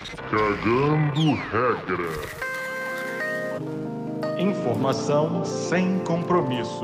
Cagando regra. Informação sem compromisso.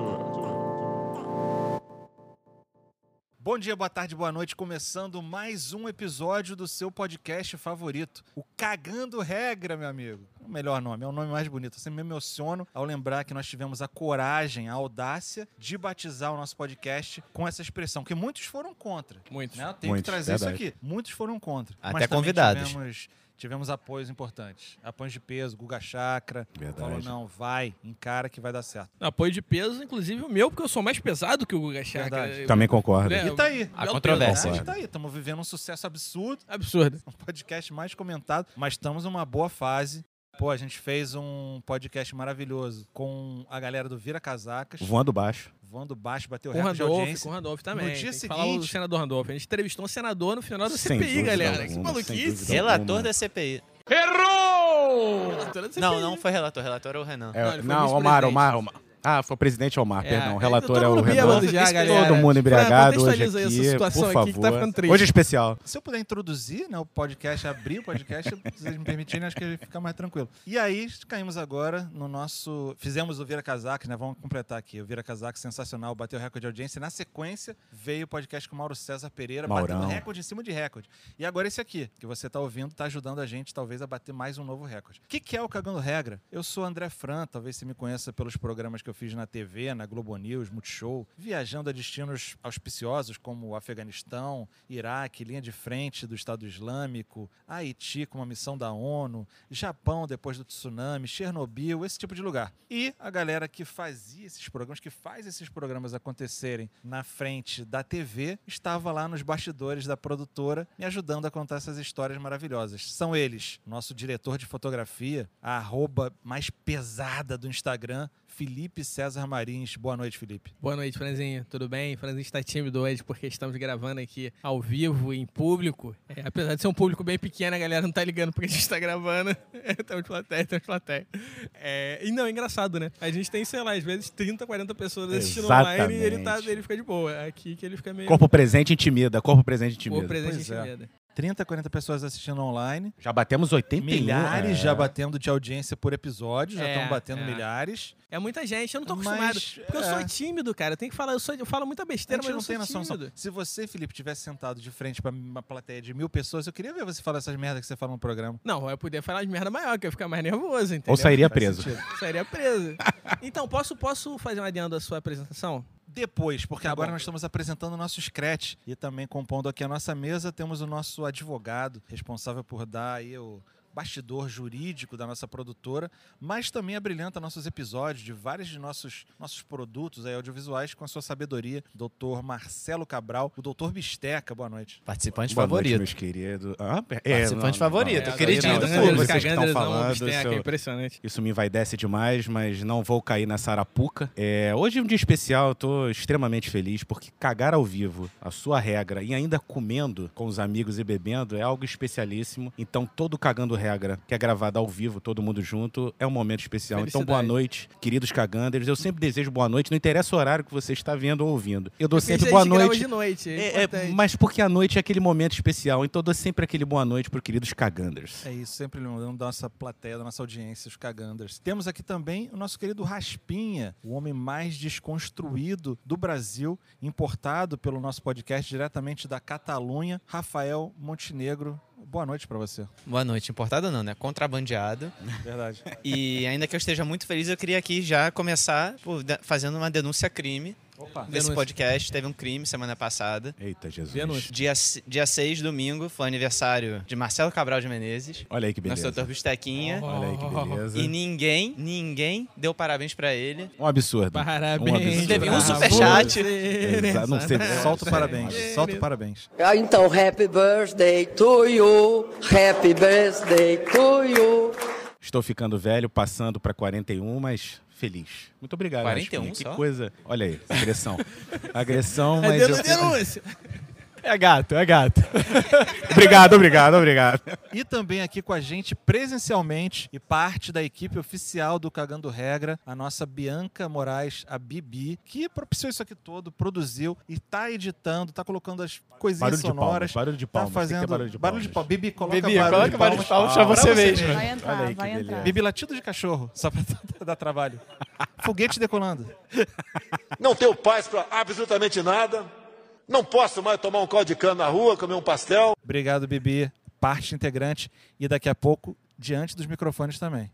Bom dia, boa tarde, boa noite. Começando mais um episódio do seu podcast favorito, o Cagando Regra, meu amigo. O melhor nome, é o nome mais bonito. Eu sempre me emociono ao lembrar que nós tivemos a coragem, a audácia de batizar o nosso podcast com essa expressão, que muitos foram contra. Muitos. Né? Eu tenho que trazer verdade. isso aqui. Muitos foram contra. Até Mas também convidados. Tivemos apoios importantes. Apoios de peso, Guga Chakra. Verdade. Falou, não, vai, encara que vai dar certo. Apoio de peso, inclusive o meu, porque eu sou mais pesado que o Guga Chakra. Verdade. Também concordo. É, E tá aí. Há controvérsia. A gente tá aí, estamos vivendo um sucesso absurdo. Absurdo. Um podcast mais comentado, mas estamos numa boa fase. Pô, a gente fez um podcast maravilhoso com a galera do Vira Casacas, Voando baixo. voando baixo, bateu Com o recorde de Randolph, audiência. com o Randolph também. No dia Tem que falar o seguinte- senador Randolph. A gente entrevistou um senador no final da Sem CPI, dúvida galera. alguma, Que sem maluquice. dúvida. Relator da CPI. Relator da CPI. Não foi relator. Relator é o Renan. Não, ele foi Não, vice-presidente. Omar. Ah, foi o presidente Omar, perdão. O relator todo é o mundo Renan. bêbado já, galera. Todo mundo embriagado hoje Contextualiza aí essa aqui, situação por aqui favor. que tá ficando triste. Hoje é especial. Se eu puder introduzir, né, o podcast, abrir o podcast, se vocês me permitirem, acho que ele fica mais tranquilo. E aí, caímos agora no nosso... Fizemos o Vira Casacas, né? Vamos completar aqui. O Vira Casacas, sensacional, bateu recorde de audiência. E na sequência, veio o podcast com o Mauro César Pereira, Maurão. batendo recorde em cima de recorde. E agora esse aqui, que você tá ouvindo, tá ajudando a gente, talvez, a bater mais um novo recorde. O que é o Cagando Regra? Eu sou André Fran, talvez você me conheça pelos programas que eu fiz na TV, na Globo News, Multishow, viajando a destinos auspiciosos como o Afeganistão, Iraque, linha de frente do Estado Islâmico, Haiti com uma missão da ONU, Japão depois do tsunami, Chernobyl, esse tipo de lugar. E a galera que fazia esses programas, que faz esses programas acontecerem na frente da TV, estava lá nos bastidores da produtora me ajudando a contar essas histórias maravilhosas. São eles, nosso diretor de fotografia, a arroba mais pesada do Instagram, Felipe César Marins. Boa noite, Felipe. Boa noite, Franzinho. Tudo bem? Franzinho está tímido hoje porque estamos gravando aqui ao vivo, em público. Apesar de ser um público bem pequeno, a galera não tá ligando porque a gente está gravando. Estamos de plateia. E não, é engraçado, né? A gente tem, sei lá, às vezes 30, 40 pessoas assistindo online e ele fica de boa. Aqui que ele fica meio... Corpo presente intimida. Corpo presente Pois é. intimida. 30, 40 pessoas assistindo online. Já batemos 81. Milhares já batendo de audiência por episódio. Já estão batendo milhares. É muita gente, eu não tô Mas, acostumado. Porque eu sou tímido, cara. Eu tenho que falar, eu falo muita A besteira, gente mas não eu tem sou noção. tímido. Se você, Felipe, tivesse sentado de frente pra uma plateia de 1.000 pessoas, eu queria ver você falar essas merdas que você fala no programa. Não, eu podia falar de merda maior, que eu ia ficar mais nervoso, entendeu? Ou sairia Faz preso. sentido. Sairia preso. Então, posso fazer um adendo à sua apresentação? Depois, porque Tá agora bom. nós estamos apresentando o nosso Scratch e também compondo aqui a nossa mesa, temos o nosso advogado, responsável por dar aí o bastidor jurídico da nossa produtora, mas também abrilhanta nossos episódios de vários de nossos produtos aí audiovisuais com a sua sabedoria, Dr. Marcelo Cabral, o Dr. Bisteca. Boa noite. Participante Boa noite, favorito. meus queridos. Participante favorito, não, queridinho não, do não, público. vocês que estão Caganders, falando, Bisteca, isso- é impressionante. Isso me envaidece demais, mas não vou cair nessa arapuca. Hoje é um dia especial, eu tô extremamente feliz, porque cagar ao vivo, a sua regra, e ainda comendo com os amigos e bebendo, é algo especialíssimo. Então, todo Cagando Regra, que é gravado ao vivo, todo mundo junto, é um momento especial. Então, boa Felicidade. noite, queridos Caganders. Eu sempre desejo boa noite, não interessa o horário que você está vendo ou ouvindo. Eu dou Porque sempre a boa gente grava noite. de noite, é importante. Mas porque a noite é aquele momento especial, então eu dou sempre aquele boa noite pro queridos Caganders. É isso, sempre lembrando da nossa plateia, da nossa audiência, os Caganders. Temos aqui também o nosso querido Raspinha, o homem mais desconstruído do Brasil, importado pelo nosso podcast diretamente da Catalunha, Rafael Montenegro. Boa noite pra você. Boa noite. Importado não, né? Contrabandeado. Verdade. E ainda que eu esteja muito feliz, eu queria aqui já começar fazendo uma denúncia-crime. Opa. Desse Denúncia. podcast. Teve um crime semana passada. Eita, Jesus. Denúncia. Dia 6, domingo, foi aniversário de Marcelo Cabral de Menezes. Olha aí que beleza. Nosso doutor Bistequinha. Olha aí que beleza. E ninguém deu parabéns pra ele. Um absurdo. Parabéns. Teve um pra superchat. você Exato, não sei. Solta o parabéns. Solta o parabéns. Ah, então, happy birthday to you, happy birthday to you. Estou ficando velho, passando para 41, mas feliz. Muito obrigado. 41 Raspinha. Que só? coisa. Olha aí, agressão. Agressão, É mas eu... denúncia. É gato, é gato. Obrigado. E também aqui com a gente presencialmente e parte da equipe oficial do Cagando Regra, a nossa Bianca Moraes, a Bibi, que propiciou isso aqui todo, produziu e tá editando, tá colocando as coisinhas sonoras. Barulho de palmas. Tá fazendo Barulho de barulho de palmas. Bibi, coloca Bibi, barulho coloca de barulho de palmas. palmas pra você mesmo. Vai Olha entrar, aí que vai beleza. entrar. Bibi, latido de cachorro, só pra dar trabalho. Foguete decolando. Não tenho paz para absolutamente nada. Não posso mais tomar um caldo de cana na rua, comer um pastel. Obrigado, Bibi, parte integrante e daqui a pouco diante dos microfones também.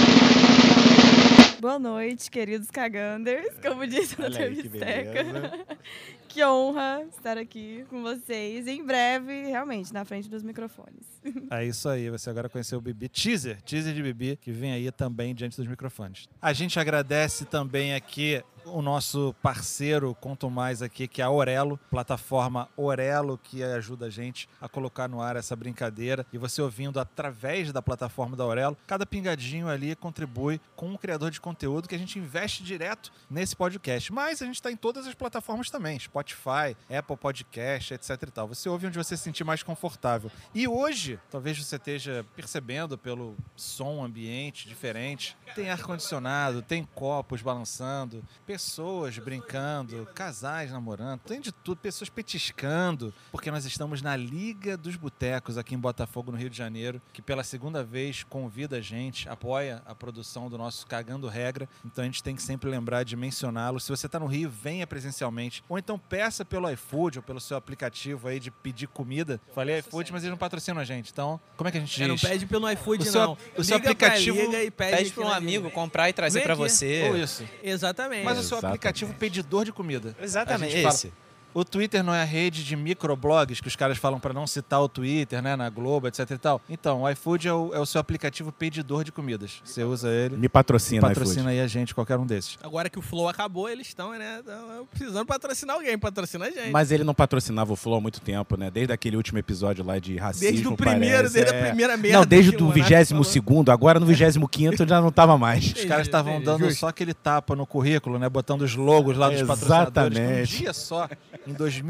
Boa noite, queridos caganders, como disse o Olha Dr. aí que Bisteca. beleza. Que honra estar aqui com vocês. Em breve, realmente, na frente dos microfones. É isso aí, você agora conheceu o Bibi. Teaser de Bibi, que vem aí também diante dos microfones. A gente agradece também aqui o nosso parceiro, conto mais aqui, que é a Orelo, plataforma Orelo, que ajuda a gente a colocar no ar essa brincadeira. E você ouvindo através da plataforma da Orelo, cada pingadinho ali contribui com um criador de conteúdo que a gente investe direto nesse podcast. Mas a gente está em todas as plataformas também, Spotify, Apple Podcast, etc e tal. Você ouve onde você se sentir mais confortável. E hoje, talvez você esteja percebendo pelo som ambiente diferente, tem ar-condicionado, tem copos balançando, pessoas brincando, casais namorando, tem de tudo, pessoas petiscando, porque nós estamos na Liga dos Botecos aqui em Botafogo, no Rio de Janeiro, que pela segunda vez convida a gente, apoia a produção do nosso Cagando Regra, então a gente tem que sempre lembrar de mencioná-lo. Se você está no Rio, venha presencialmente, ou então peça pelo iFood ou pelo seu aplicativo aí de pedir comida. Falei iFood, mas eles não patrocinam a gente, então como é que a gente diz? Não pede pelo iFood, O seu- não. o seu Liga pra aplicativo- Liga e Pede aqui pra um na amigo Liga. comprar e trazer Vem pra aqui. você. Ou isso. Exatamente. Mas o seu Exatamente. aplicativo pedidor de comida. Exatamente, A gente fala- esse. O Twitter não é a rede de microblogs que os caras falam pra não citar o Twitter, né, na Globo, etc e tal. Então, o iFood é o seu aplicativo pedidor de comidas. Você usa ele, Me patrocina, patrocina aí a gente, qualquer um desses. Agora que o Flow acabou, eles estão, né? Precisando patrocinar alguém, patrocina a gente. Mas ele não patrocinava o Flow há muito tempo, né? Desde aquele último episódio lá de racismo, Desde o primeiro, parece, desde é. a primeira merda. Não, desde que o Monark 22º, agora no 25º já não tava mais. Os caras estavam entendi, dando justo. só aquele tapa no currículo, né, botando os logos lá dos patrocinadores. Exatamente. Um dia só, em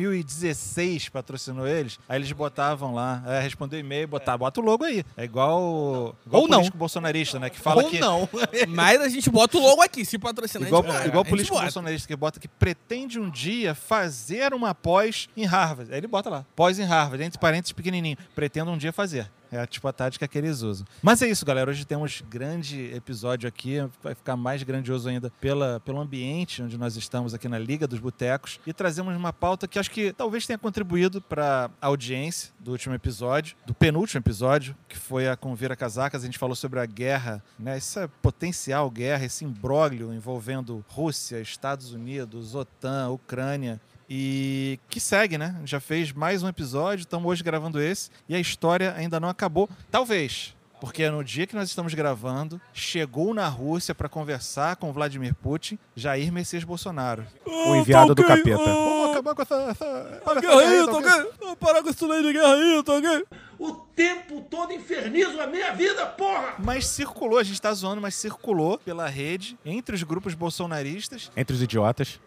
2016, patrocinou eles. Aí eles botavam lá, respondeu e-mail, bota o logo aí. É igual Ou o não. político bolsonarista, né, que fala Ou que... não. Mas a gente bota o logo aqui, se patrocinar. Igual, a gente igual bota. político A gente bolsonarista que bota que pretende um dia fazer uma pós em Harvard. Aí ele bota lá, pós em Harvard, entre parênteses pequenininho. Pretendo um dia fazer. É tipo a tática que eles usam. Mas é isso, galera. Hoje temos grande episódio aqui. Vai ficar mais grandioso ainda pelo ambiente onde nós estamos aqui na Liga dos Botecos. E trazemos uma pauta que acho que talvez tenha contribuído para a audiência do último episódio, do penúltimo episódio, que foi a Convira Casacas. A gente falou sobre a guerra, né? Essa potencial guerra, esse imbróglio envolvendo Rússia, Estados Unidos, OTAN, Ucrânia. E que segue, né? Já fez mais um episódio, estamos hoje gravando esse e a história ainda não acabou. Talvez, porque no dia que nós estamos gravando, chegou na Rússia para conversar com Vladimir Putin, Jair Messias Bolsonaro. O enviado do capeta. Vamos acabar com essa Guerra aí, tá ok? Vamos parar com isso daí de guerra aí, tá ok? O tempo todo infernizo a minha vida, porra! Mas circulou, a gente tá zoando, mas circulou pela rede, entre os grupos bolsonaristas, Entre os idiotas.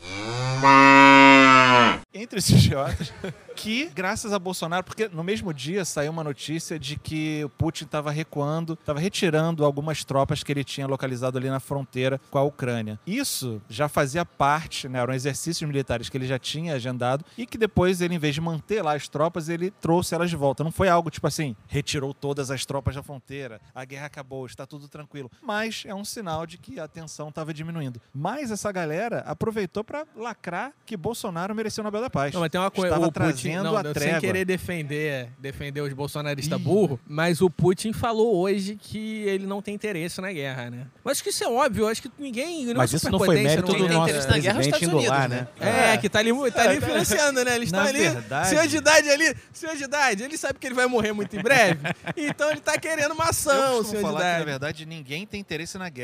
entre os idiotas, que, graças a Bolsonaro, porque no mesmo dia saiu uma notícia de que o Putin estava recuando, estava retirando algumas tropas que ele tinha localizado ali na fronteira com a Ucrânia. Isso já fazia parte, né, eram exercícios militares que ele já tinha agendado e que depois ele, em vez de manter lá as tropas, ele trouxe elas de volta. Não foi algo tipo assim, retirou todas as tropas da fronteira, a guerra acabou, está tudo tranquilo. Mas é um sinal de que a tensão estava diminuindo. Mas essa galera aproveitou para lacrar que Bolsonaro mereceu o Nobel da Paz. Não, mas tem uma coisa, Estava o Putin, trazendo não, a trégua. sem querer defender os bolsonaristas burros, mas o Putin falou hoje que ele não tem interesse na guerra, né? Mas acho que isso é óbvio, acho que ninguém... Mas isso não foi mérito do tem nosso interesse na guerra é os presidente Estados indo lá, Unidos, né? Que tá ali influenciando, né? Eles estão Na ali, verdade- senhor de idade ali, senhor de idade, ele sabe que ele vai morrer muito em breve, então ele tá querendo uma Eu ação, costumo senhor de falar que, na idade. verdade, ninguém tem interesse na guerra.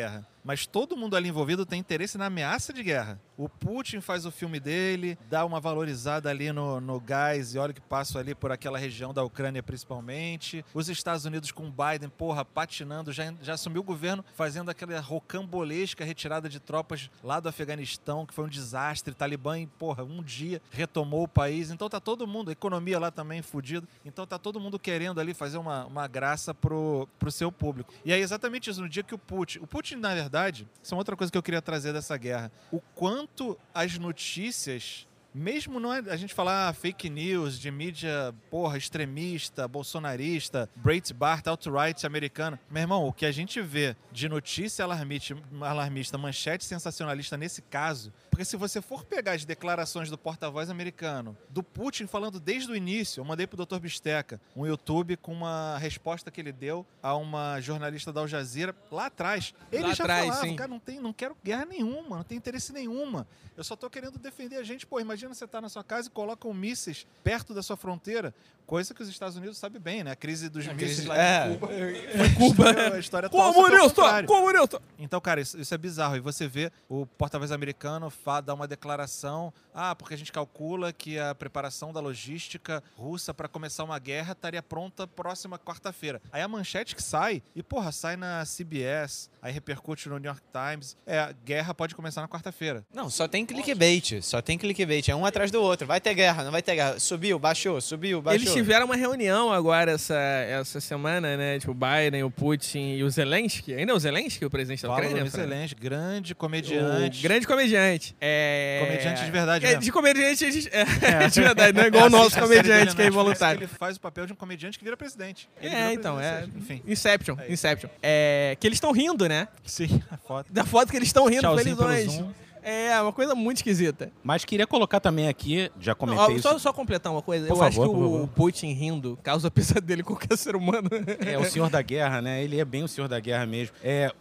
mas todo mundo ali envolvido tem interesse na ameaça de guerra. O Putin faz o filme dele, dá uma valorizada ali no gás e olha que passa ali por aquela região da Ucrânia principalmente. Os Estados Unidos com o Biden, patinando, já assumiu o governo fazendo aquela rocambolesca retirada de tropas lá do Afeganistão, que foi um desastre. Talibã, um dia retomou o país. Então tá todo mundo, a economia lá também fodida. Então tá todo mundo querendo ali fazer uma graça pro seu público. E é exatamente isso, no dia que o Putin, na verdade, isso é outra coisa que eu queria trazer dessa guerra. O quanto as notícias, mesmo não é a gente falar fake news de mídia, extremista, bolsonarista, Breitbart, alt-right americana. Meu irmão, o que a gente vê de notícia alarmista, manchete sensacionalista nesse caso, porque se você for pegar as declarações do porta-voz americano, do Putin falando desde o início, eu mandei pro Dr. Bisteca um YouTube com uma resposta que ele deu a uma jornalista da Al Jazeera lá atrás. Ele já falava, sim, cara, não quero guerra nenhuma, não tem interesse nenhuma. Eu só tô querendo defender a gente. Imagina você tá na sua casa e colocam mísseis perto da sua fronteira, coisa que os Estados Unidos sabem bem, né? A crise dos mísseis lá em Cuba. Cuba. A história comunista! Então, cara, isso é bizarro. E você vê o porta-voz americano dar uma declaração, porque a gente calcula que a preparação da logística russa para começar uma guerra estaria pronta próxima quarta-feira. Aí a manchete que sai, sai na CBS, aí repercute no New York Times, a guerra pode começar na quarta-feira. Não, só tem clickbait, é um atrás do outro. Vai ter guerra, não vai ter guerra. Subiu, baixou. Eles tiveram uma reunião agora essa semana, né? Tipo, o Biden, o Putin e o Zelensky. Ainda é o Zelensky, o presidente da Ucrânia? O Zelensky, grande comediante. Grande comediante. Comediante de verdade mesmo. De comediante de verdade, não é igual o nosso comediante que é involuntário. Ele faz o papel de um comediante que vira presidente. Enfim. Inception. Que eles estão rindo, né? Sim, a foto. Da foto que eles estão rindo, felizões. Zoom. É, uma coisa muito esquisita. Mas queria colocar também aqui, já comentei isso. Só completar uma coisa. Por acho que favor. o Putin rindo causa pesadelo em qualquer ser humano. É o senhor da guerra, né? Ele é bem o senhor da guerra mesmo.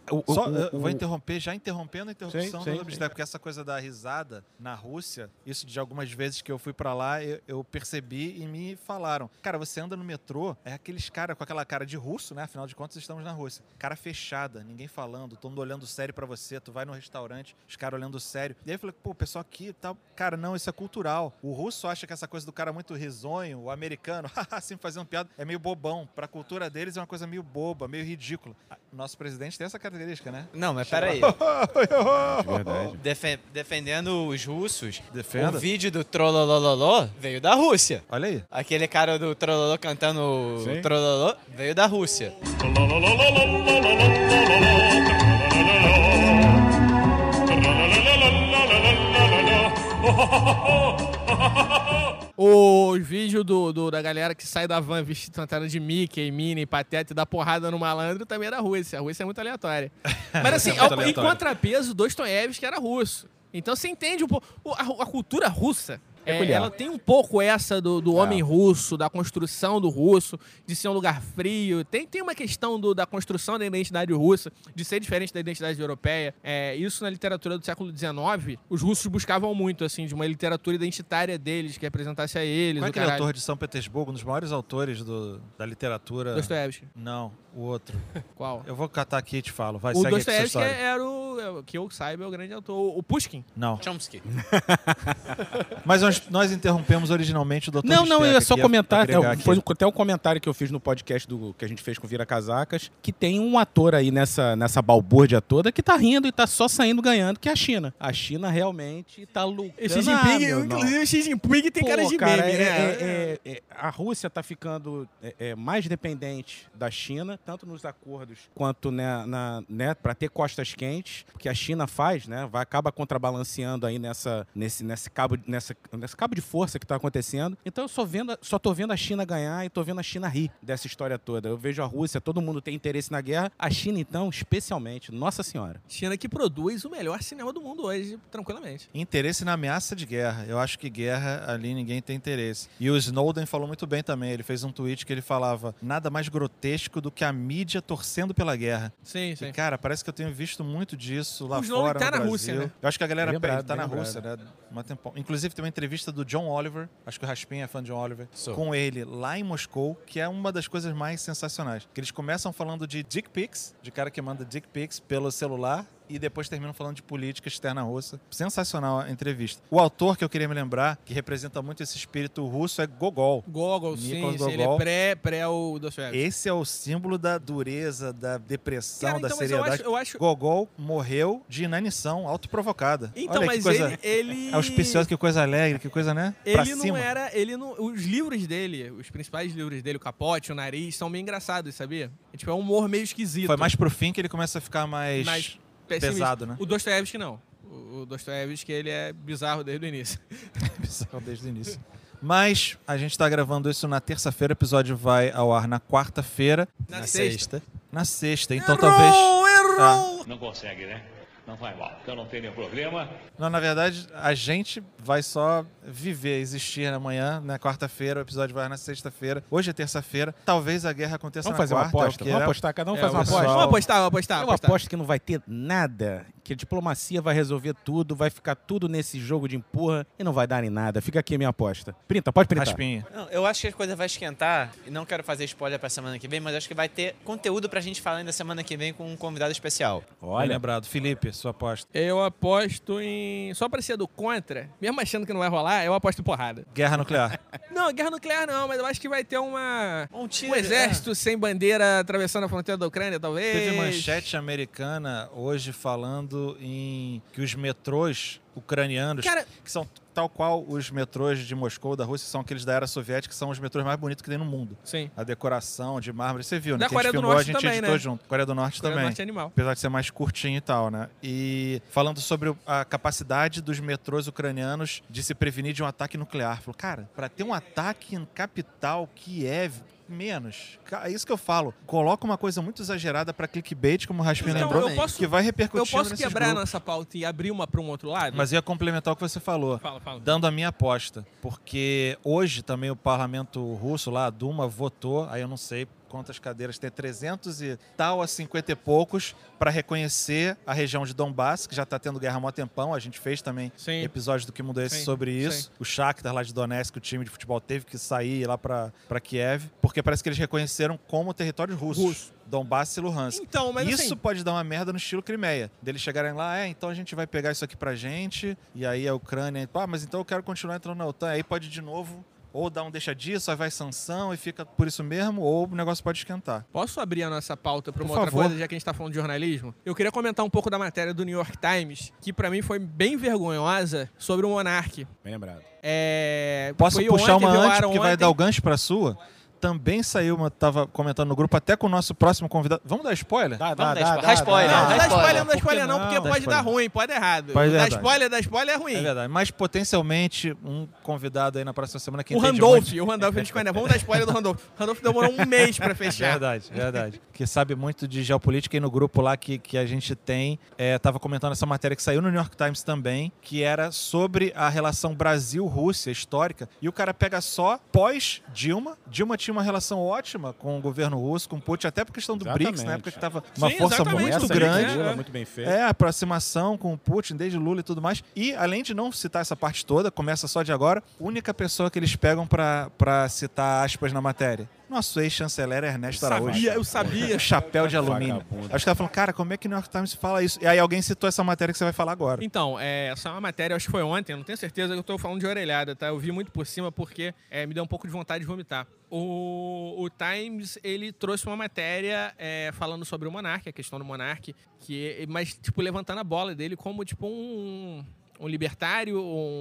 Vou interromper, já interrompendo a interrupção sim, do Obstétrico, porque essa coisa da risada na Rússia, isso de algumas vezes que eu fui pra lá, eu percebi e me falaram. Cara, você anda no metrô, aqueles caras com aquela cara de russo, né? Afinal de contas, estamos na Rússia. Cara fechada, ninguém falando, todo mundo olhando sério pra você, tu vai no restaurante, os caras olhando sério. E aí eu falei, o pessoal aqui e tal. Cara, não, isso é cultural. O russo acha que essa coisa do cara muito risonho, o americano, assim, fazendo piada, é meio bobão. Pra cultura deles é uma coisa meio boba, meio ridícula. Nosso presidente tem essa característica, né? Não, mas peraí. Verdade. Defendendo os russos, Defenda. O vídeo do Trololololó veio da Rússia. Olha aí. Aquele cara do Trololó cantando Sim. Trololó veio da Rússia. O vídeo da galera que sai da van vestido fantasma de Mickey, Minnie, Pateta e dá porrada no malandro também é da Rússia. A Rússia é muito aleatória. Mas assim, em contrapeso, Dostoiévski era russo. Então você entende um pouco. A cultura russa, ela tem um pouco essa do homem russo, da construção do russo, de ser um lugar frio. Tem uma questão da construção da identidade russa, de ser diferente da identidade europeia. Isso na literatura do século XIX, os russos buscavam muito, assim, de uma literatura identitária deles, que representasse a eles. Qual é aquele autor de São Petersburgo, um dos maiores autores da literatura? Dostoiévski. Não, o outro. Qual? Eu vou catar aqui e te falo. Vai, O segue aqui sua Dostoiévski história. era que eu saiba, é o grande autor. O Pushkin. Não. Chomsky. Mas nós interrompemos originalmente o Dr. Não, eu ia só comentar. Foi aqui. até um comentário que eu fiz no podcast que a gente fez com o Vira Casacas, que tem um ator aí nessa balbúrdia toda que tá rindo e tá só saindo ganhando, que é a China. A China realmente tá lucrando. Xi Jinping, inclusive o Xi Jinping tem cara de meme, né? A Rússia tá ficando mais dependente da China, tanto nos acordos quanto para ter costas quentes, porque a China faz, né? Acaba contrabalanceando aí nesse cabo de força que está acontecendo. Então eu só tô vendo a China ganhar e tô vendo a China rir dessa história toda. Eu vejo a Rússia, todo mundo tem interesse na guerra. A China, então, especialmente. Nossa Senhora. China que produz o melhor cinema do mundo hoje, tranquilamente. Interesse na ameaça de guerra. Eu acho que guerra, ali ninguém tem interesse. E o Snowden falou muito bem também. Ele fez um tweet que ele falava nada mais grotesco do que a mídia torcendo pela guerra. Sim. E, cara, parece que eu tenho visto muito disso lá O Snowden fora, tá no na Brasil. Rússia, né? Eu acho que a galera Bem lembrado, tá na bem Rússia, né? Inclusive tem uma entrevista do John Oliver, acho que o Raspin é fã de John Oliver, com ele lá em Moscou, que é uma das coisas mais sensacionais. Que eles começam falando de dick pics, de cara que manda dick pics pelo celular, e depois terminam falando de política externa russa. Sensacional a entrevista. O autor que eu queria me lembrar, que representa muito esse espírito russo, é Gogol. Gogol, sim, Nicholas ele Gogol. é pré o Dostoiévski. Esse é o símbolo da dureza, da depressão, Cara, da então, mas seriedade. eu acho... Gogol morreu de inanição autoprovocada. Então, Olha que mas coisa ele... É auspicioso, que coisa alegre, que coisa, né? Pra Ele não cima. era... Os livros dele, os principais livros dele, o Capote, o Nariz, são meio engraçados, sabia? É um humor meio esquisito. Foi mais pro fim que ele começa a ficar mais pessimista. pesado, né? O Dostoiévski não. O Dostoiévski, ele é bizarro desde o início. Bizarro desde o início. Mas a gente tá gravando isso na terça-feira, o episódio vai ao ar na quarta-feira. Na sexta. Na sexta, então talvez... Errou! Não consegue, né? Não vai mal. Então não tem nenhum problema. Não, na verdade, a gente vai só viver, existir amanhã, na quarta-feira, o episódio vai na sexta-feira. Hoje é terça-feira. Talvez a guerra aconteça Vamos na fazer uma quarta. aposta? Vamos apostar, cada um faz uma pessoal- aposta. Vamos apostar. Eu aposto que não vai ter nada, que a diplomacia vai resolver tudo, vai ficar tudo nesse jogo de empurra e não vai dar em nada. Fica aqui a minha aposta. Printa, pode printar. Raspinha. Não, eu acho que a coisa vai esquentar, e não quero fazer spoiler pra semana que vem, mas acho que vai ter conteúdo pra gente falar ainda semana que vem com um convidado especial. Bem Olha, lembrado. Felipe, sua aposta. Eu aposto em... Só pra ser do contra, mesmo achando que não vai rolar, eu aposto em porrada. Guerra nuclear. Não, guerra nuclear não, mas eu acho que vai ter um tiro, exército sem bandeira atravessando a fronteira da Ucrânia, talvez. Teve manchete americana hoje falando em que os metrôs ucranianos, Cara- que são tal qual os metrôs de Moscou, da Rússia, são aqueles da era soviética, que são os metrôs mais bonitos que tem no mundo. Sim. A decoração de mármore, você viu, né? Da Que a gente Coreia do filmou, Norte a gente também, editou né? junto. Coreia do Norte Coreia do também. Norte é animal. Apesar de ser mais curtinho e tal, né? E falando sobre a capacidade dos metrôs ucranianos de se prevenir de um ataque nuclear. Falou, cara, pra ter um ataque em capital, Kiev, menos. É isso que eu falo. Coloca uma coisa muito exagerada pra clickbait, como o Raspin Então, lembrou, eu posso- que vai repercutir Eu posso nesses quebrar a grupos. nossa pauta e abrir uma para um outro lado? Mas ia complementar o que você falou. Fala. Dando a minha aposta. Porque hoje também o parlamento russo lá, a Duma, votou, aí eu não sei quantas cadeiras tem, 300 e tal a 50 e poucos, para reconhecer a região de Donbass, que já está tendo guerra há mó tempão. A gente fez também Sim. episódio do Que Mundo é Esse Sim, sobre isso. O Shakhtar lá de Donetsk, o time de futebol, teve que sair lá para Kiev, porque parece que eles reconheceram como territórios russos. Donbass e Luhansk. Então, mas Isso assim... pode dar uma merda no estilo Crimeia. Deles chegarem lá, então a gente vai pegar isso aqui pra gente, e aí a Ucrânia, mas então eu quero continuar entrando na OTAN. Aí pode de novo, ou dar um deixa disso, aí vai sanção e fica por isso mesmo, ou o negócio pode esquentar. Posso abrir a nossa pauta para uma Por outra favor. coisa, já que a gente está falando de jornalismo? Eu queria comentar um pouco da matéria do New York Times, que para mim foi bem vergonhosa, sobre o Monark. bem lembrado. Posso Foi puxar ontem, uma antes, violaram porque vai ontem. dar o gancho pra sua? Também saiu tava comentando no grupo, até com o nosso próximo convidado. Vamos dar spoiler? Vamos dar spoiler. Dá spoiler. Não, Dá não dá spoiler. spoiler, não dá Por que spoiler não, não? porque Dá pode dar spoiler. ruim, pode dar errado. Pode dar Dá errado. spoiler é ruim. É verdade. Mas potencialmente um convidado aí na próxima semana que O entende Randolph, muito. o Randolph, a gente conhece. Vamos dar spoiler do Randolph. O Randolph demorou um mês pra fechar. Verdade. Que sabe muito de geopolítica, e no grupo lá que a gente tem, tava comentando essa matéria que saiu no New York Times também, que era sobre a relação Brasil-Rússia histórica, e o cara pega só pós-Dilma. Dilma tinha uma relação ótima com o governo russo, com Putin, até por questão do Exatamente. BRICS, na época que tava uma Sim, força exatamente, muito do BRICS, grande. né? Muito bem feito. A aproximação com o Putin, desde Lula e tudo mais. E, além de não citar essa parte toda, começa só de agora, única pessoa que eles pegam pra citar aspas na matéria. Nosso ex-chanceler Ernesto Araújo. Eu sabia. O chapéu de alumínio. Vagabundo. Acho que ela falou, cara, como é que o New York Times fala isso? E aí alguém citou essa matéria que você vai falar agora. Então, essa é uma matéria, acho que foi ontem, eu não tenho certeza que eu tô falando de orelhada, tá? Eu vi muito por cima porque me deu um pouco de vontade de vomitar. O Times, ele trouxe uma matéria falando sobre o Monark, a questão do Monark, mas, tipo, levantando a bola dele como, tipo, um libertário,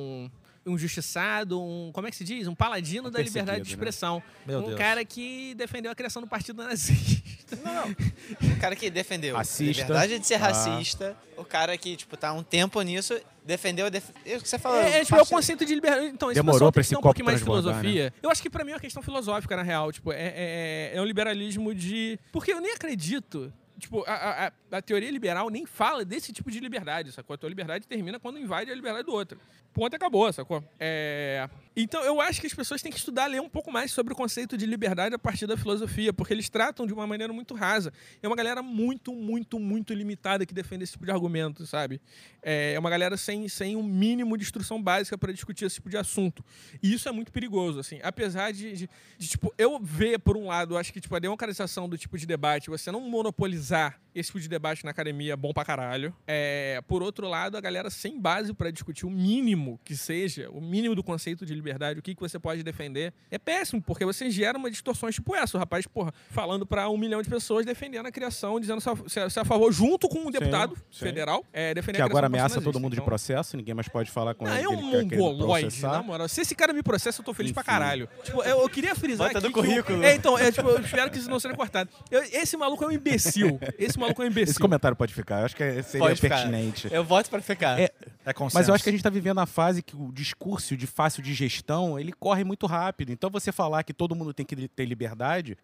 um justiçado, como é que se diz? Um paladino da liberdade de expressão. Meu Deus. Cara que defendeu a criação do partido nazista. O cara que defendeu Racista. a liberdade de ser racista, o cara que, tipo, tá há um tempo nisso, defendeu... É o que você falou. É o conceito de liberdade. Então, esse Demorou pessoal pra tem que esse ter um copo pouquinho mais de transbordar, filosofia. Eu acho que pra mim é uma questão filosófica, na real. Tipo, é um liberalismo de... Porque eu nem acredito... Tipo, a teoria liberal nem fala desse tipo de liberdade, sacou? A tua liberdade termina quando invade a liberdade do outro. Ponto, acabou, sacou? Então, eu acho que as pessoas têm que estudar, ler um pouco mais sobre o conceito de liberdade a partir da filosofia, porque eles tratam de uma maneira muito rasa. É uma galera muito, muito, muito limitada que defende esse tipo de argumento, sabe? É uma galera sem um mínimo de instrução básica para discutir esse tipo de assunto. E isso é muito perigoso, assim. Apesar de tipo, eu ver, por um lado, acho que tipo, a democratização do tipo de debate, você não monopolizar normalizar esse tipo de debate na academia é bom pra caralho. Por outro lado, a galera sem base pra discutir o mínimo que seja, o mínimo do conceito de liberdade, o que você pode defender, é péssimo, porque você gera uma distorções tipo essa. O rapaz, falando pra 1 milhão de pessoas, defendendo a criação, dizendo se é a favor, junto com um deputado federal, defendendo que a agora criação do ameaça partido todo mundo de nazista. processo, ninguém mais pode falar com ele. É um mongoloide, na moral. Se esse cara me processa, eu tô feliz pra caralho. Tipo, eu queria frisar Bota aqui no currículo. eu espero que isso não seja cortado. Esse maluco é um imbecil. Esse comentário pode ficar, eu acho que seria Pode ficar. pertinente. Eu voto pra ficar. consenso. Mas eu acho que a gente tá vivendo a fase que o discurso de fácil de gestão, ele corre muito rápido. Então você falar que todo mundo tem que ter liberdade,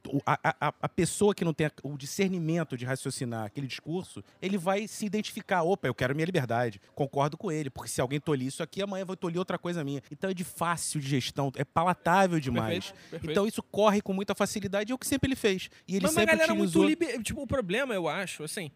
a pessoa que não tem o discernimento de raciocinar aquele discurso, ele vai se identificar. Opa, eu quero minha liberdade. Concordo com ele, porque se alguém tolir isso aqui, amanhã vai tolir outra coisa minha. Então é de fácil de gestão, é palatável demais. Perfeito. Então isso corre com muita facilidade, é o que sempre ele fez. E ele Mas uma sempre galera utilizou... muito Tipo, o problema, eu acho, assim,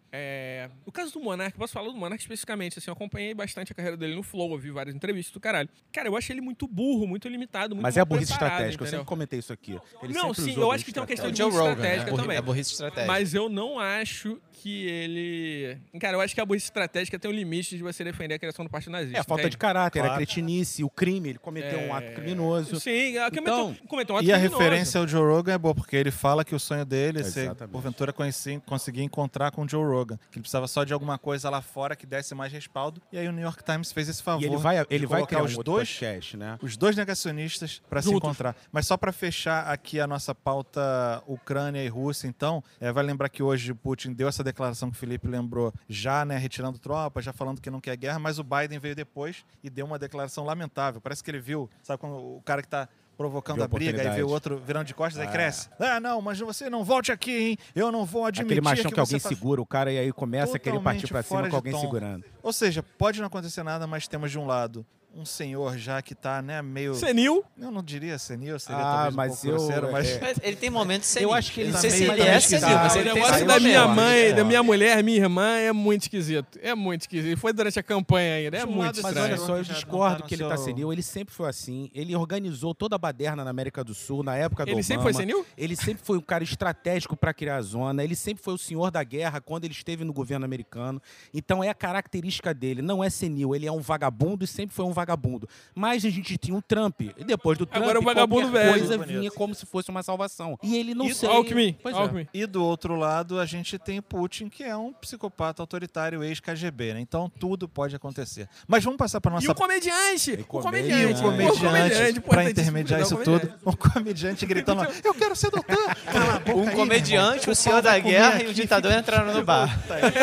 o caso do Monark, posso falar do Monark especificamente, assim, eu acompanhei bastante a carreira dele no Flow, eu vi várias entrevistas do caralho. Cara, eu acho ele muito burro, muito limitado, muito Mas é a burrice preparado, estratégica, eu entendeu? sempre comentei isso aqui. Ele Não, sempre sim, usou eu a acho que tem uma questão É o de Joe burrice Rogan, né? estratégica também. É burrice estratégica. Mas eu não acho que ele... Cara, eu acho que a burrice estratégica tem um limite de você defender a criação do partido nazista. É, a falta entende? de caráter, Claro. a cretinice, o crime, ele cometeu um ato criminoso. Sim, Então, cometeu um ato E a criminoso. referência ao Joe Rogan é boa, porque ele fala que o sonho dele é ser, Exatamente. porventura, conseguir encontrar com o Joe Rogan. Que ele precisava só de alguma coisa lá fora que desse mais respaldo. E aí o New York Times fez esse favor. E ele de vai colocar criar os um outro dois podcast, né? os dois negacionistas para se Juntos. encontrar. Mas só para fechar aqui a nossa pauta Ucrânia e Rússia, então, vai lembrar que hoje o Putin deu essa declaração que o Felipe lembrou, já, né, retirando tropas, já falando que não quer guerra, mas o Biden veio depois e deu uma declaração lamentável. Parece que ele viu, sabe, quando o cara que tá provocando Viu a briga, aí vê o oportunidade. outro virando de costas, aí cresce. Não, mas você não volte aqui, hein? Eu não vou admitir Aquele machão que alguém você tá segura o cara e aí começa a querer partir totalmente pra cima fora com de alguém tom. segurando. Ou seja, pode não acontecer nada, mas temos de um lado um senhor já que tá, né, meio... Senil. Eu não diria senil, seria Ah, talvez um mas pouco eu- grosseiro, mas... Mas ele tem momentos senil. Eu acho que ele não tá sei se meio- ele tá é meio senil, esquisito. mas O ele tem negócio saiu da minha agora, mãe, é. da minha mulher, minha irmã é muito esquisito. É muito esquisito. Foi durante a campanha ainda. É De um muito lado, Mas estranho. olha só, eu Já não discordo tá no que ele tá seu- senil. Ele sempre foi assim. Ele organizou toda a baderna na América do Sul, na época do Ele Obama. sempre foi senil? Ele sempre foi um cara estratégico para criar a zona. Ele sempre foi o senhor da guerra quando ele esteve no governo americano. Então é a característica dele. Não é senil. Ele é um vagabundo e sempre foi um vagabundo. Mas a gente tinha um Trump. E depois do Trump, Agora é um vagabundo qualquer velho. coisa Bonito. vinha como se fosse uma salvação. E ele não E sei. Alckmin. Pois é. Alckmin. E do outro lado, a gente tem Putin, que é um psicopata autoritário ex-KGB, né? Então tudo pode acontecer. Mas vamos passar para nossa... E o comediante. O E comediante. o comediante, para importantíssimo intermediar o isso comediante. tudo, um comediante gritando lá, eu quero ser doutor! Cala a boca Um aí, comediante, irmão. o senhor pau da vai comer guerra e aqui, o ditador fica- entraram no bar.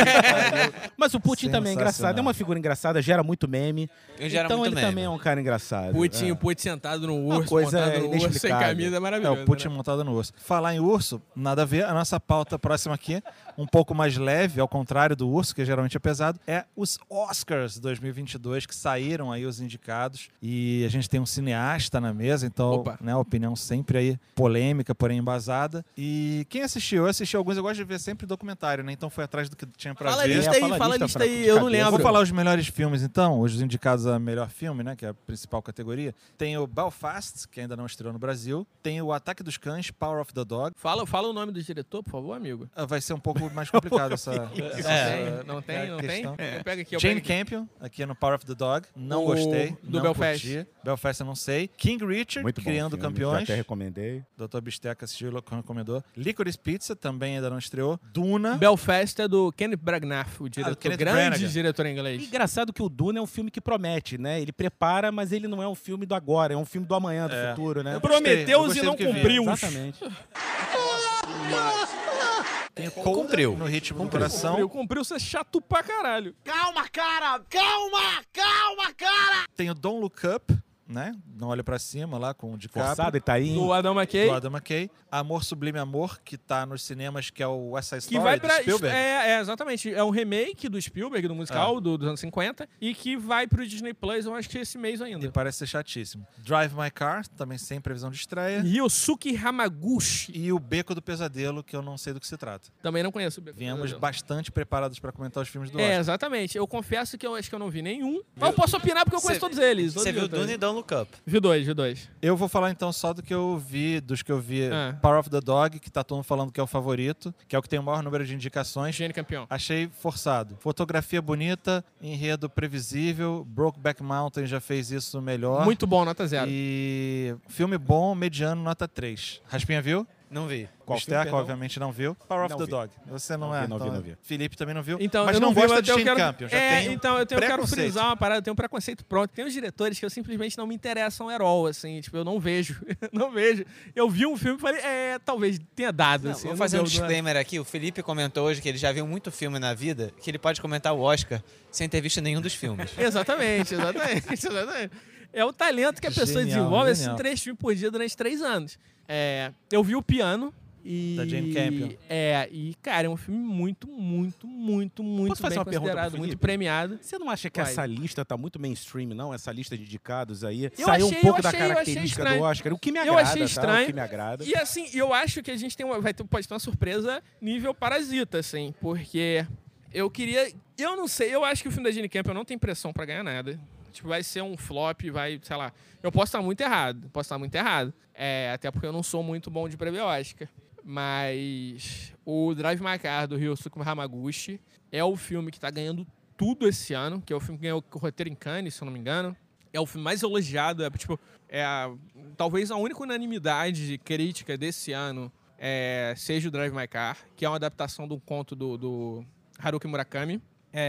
Mas o Putin também é engraçado. Sensacional. É uma figura engraçada, gera muito meme. Ele gera então muito ele meme. também é um cara engraçado. Putin, É. o Putin sentado no Uma urso, coisa montado no urso, sem inexplicável. camisa, é É, maravilhoso. o Putin né? montado no urso. Falar em urso, nada a ver. A nossa pauta próxima aqui, um pouco mais leve, ao contrário do urso, que geralmente é pesado, é os Oscars 2022, que saíram aí os indicados. E a gente tem um cineasta na mesa, então, Opa. né, opinião sempre aí polêmica, porém embasada. E quem assistiu? Eu assisti alguns, eu gosto de ver sempre documentário, né? Então foi atrás do que tinha pra Fala a ver. lista fala aí, a fala a lista, lista Franco, aí. de Eu não cabeça. Vou lembro. falar os melhores filmes, então, os indicados a melhor filme, né, que é a principal categoria. Tem o Belfast, que ainda não estreou no Brasil. Tem o Ataque dos Cães, Power of the Dog. Fala o nome do diretor, por favor, amigo. Vai ser um pouco mais complicado essa Não tem? questão. Pega aqui, eu Jane pego aqui. Campion, aqui no Power of the Dog. Não O gostei. do não Belfast. curti. Belfast eu não sei. King Richard, Muito bom Criando filme, já Campeões. até recomendei. Dr. Bisteca assistiu, recomendou. Licorice Pizza, também ainda não estreou. Duna. Belfast é do Kenneth Branagh, o diretor, Kenneth grande Branagh. diretor em E inglês. engraçado que o Duna é um filme que promete, né? Ele prepara, mas ele não é um filme do agora, é um filme do amanhã, do futuro, né? Eu gostei, Prometeu eu gostei e não do que vi. cumpriu. Exatamente. Tem o Coda, no ritmo do coração. Cumpriu ser chato pra caralho. Tem o Don't Look Up, né? Não Olha Pra Cima, lá com o DiCaprio. Forçado, ele tá aí. Do Adam McKay. Do Adam McKay. Amor Sublime Amor, que tá nos cinemas, que é o West Side Que Story, vai do pra. Spielberg. Exatamente. É um remake do Spielberg, do musical dos anos 50, e que vai pro Disney Plus, eu acho que esse mês E ainda. parece ser chatíssimo. Drive My Car, também sem previsão de estreia. Ryosuke Hamaguchi. E o Beco do Pesadelo, que eu não sei do que se trata. Também não conheço. Viemos bastante preparados para comentar os filmes do É, Oscar. exatamente. Eu confesso que eu acho que eu não vi nenhum. Mas eu posso opinar porque eu conheço todos eles. Você viu Duna e Don't Look Up. Vi dois. Eu vou falar então só do que eu vi, dos que eu vi. Ah. Power of the Dog, que tá todo mundo falando que é o favorito, que é o que tem o maior número de indicações. Gênio campeão. Achei forçado. Fotografia bonita, enredo previsível. Brokeback Mountain já fez isso melhor. Muito bom, nota 0. E filme bom, mediano, nota 3. Raspinha viu? Não vi. Qual filme, Bisteca, perdão? obviamente, não viu. Power of Não the vi. Dog. Você não, Não é. vi, não vi, então, não vi. Felipe também não viu. Então, mas eu não vi, gosta mas de eu Shane quero... Campion. Já tem então eu quero preconceito. frisar uma parada, eu tenho um preconceito pronto. Tem uns diretores que eu simplesmente não me interessam at all, assim, tipo, eu não vejo. Não vejo. Eu vi um filme e falei, talvez tenha dado, Não, assim. vou eu fazer não um deu, disclaimer aqui. O Felipe comentou hoje que ele já viu muito filme na vida, que ele pode comentar o Oscar sem ter visto nenhum dos filmes. Exatamente. É o talento que a pessoa Genial, desenvolve, genial. assim, 3 filmes por dia durante 3 anos. Eu vi O Piano. Da Jane Campion. E, cara, é um filme muito Posso fazer bem uma pergunta pro considerado, muito Felipe? premiado. Você não acha que Vai. essa lista tá muito mainstream, não? Essa lista de indicados aí? Eu Saiu achei- um pouco eu da achei característica do estranho. Oscar. O que me Eu agrada, achei tá? estranho. O que me agrada. E assim, eu acho que a gente pode ter uma surpresa nível Parasita, assim, porque eu não sei, eu acho que o filme da Jane Campion não tem pressão pra ganhar nada. Tipo, vai ser um flop, sei lá. Eu posso estar muito errado, até porque eu não sou muito bom de prever Oscar. Mas o Drive My Car, do Ryosuke Hamaguchi, é o filme que tá ganhando tudo esse ano, que é o filme que ganhou o roteiro em Cannes, se eu não me engano. É o filme mais elogiado, talvez a única unanimidade de crítica desse ano seja o Drive My Car, que é uma adaptação de um conto do Haruki Murakami,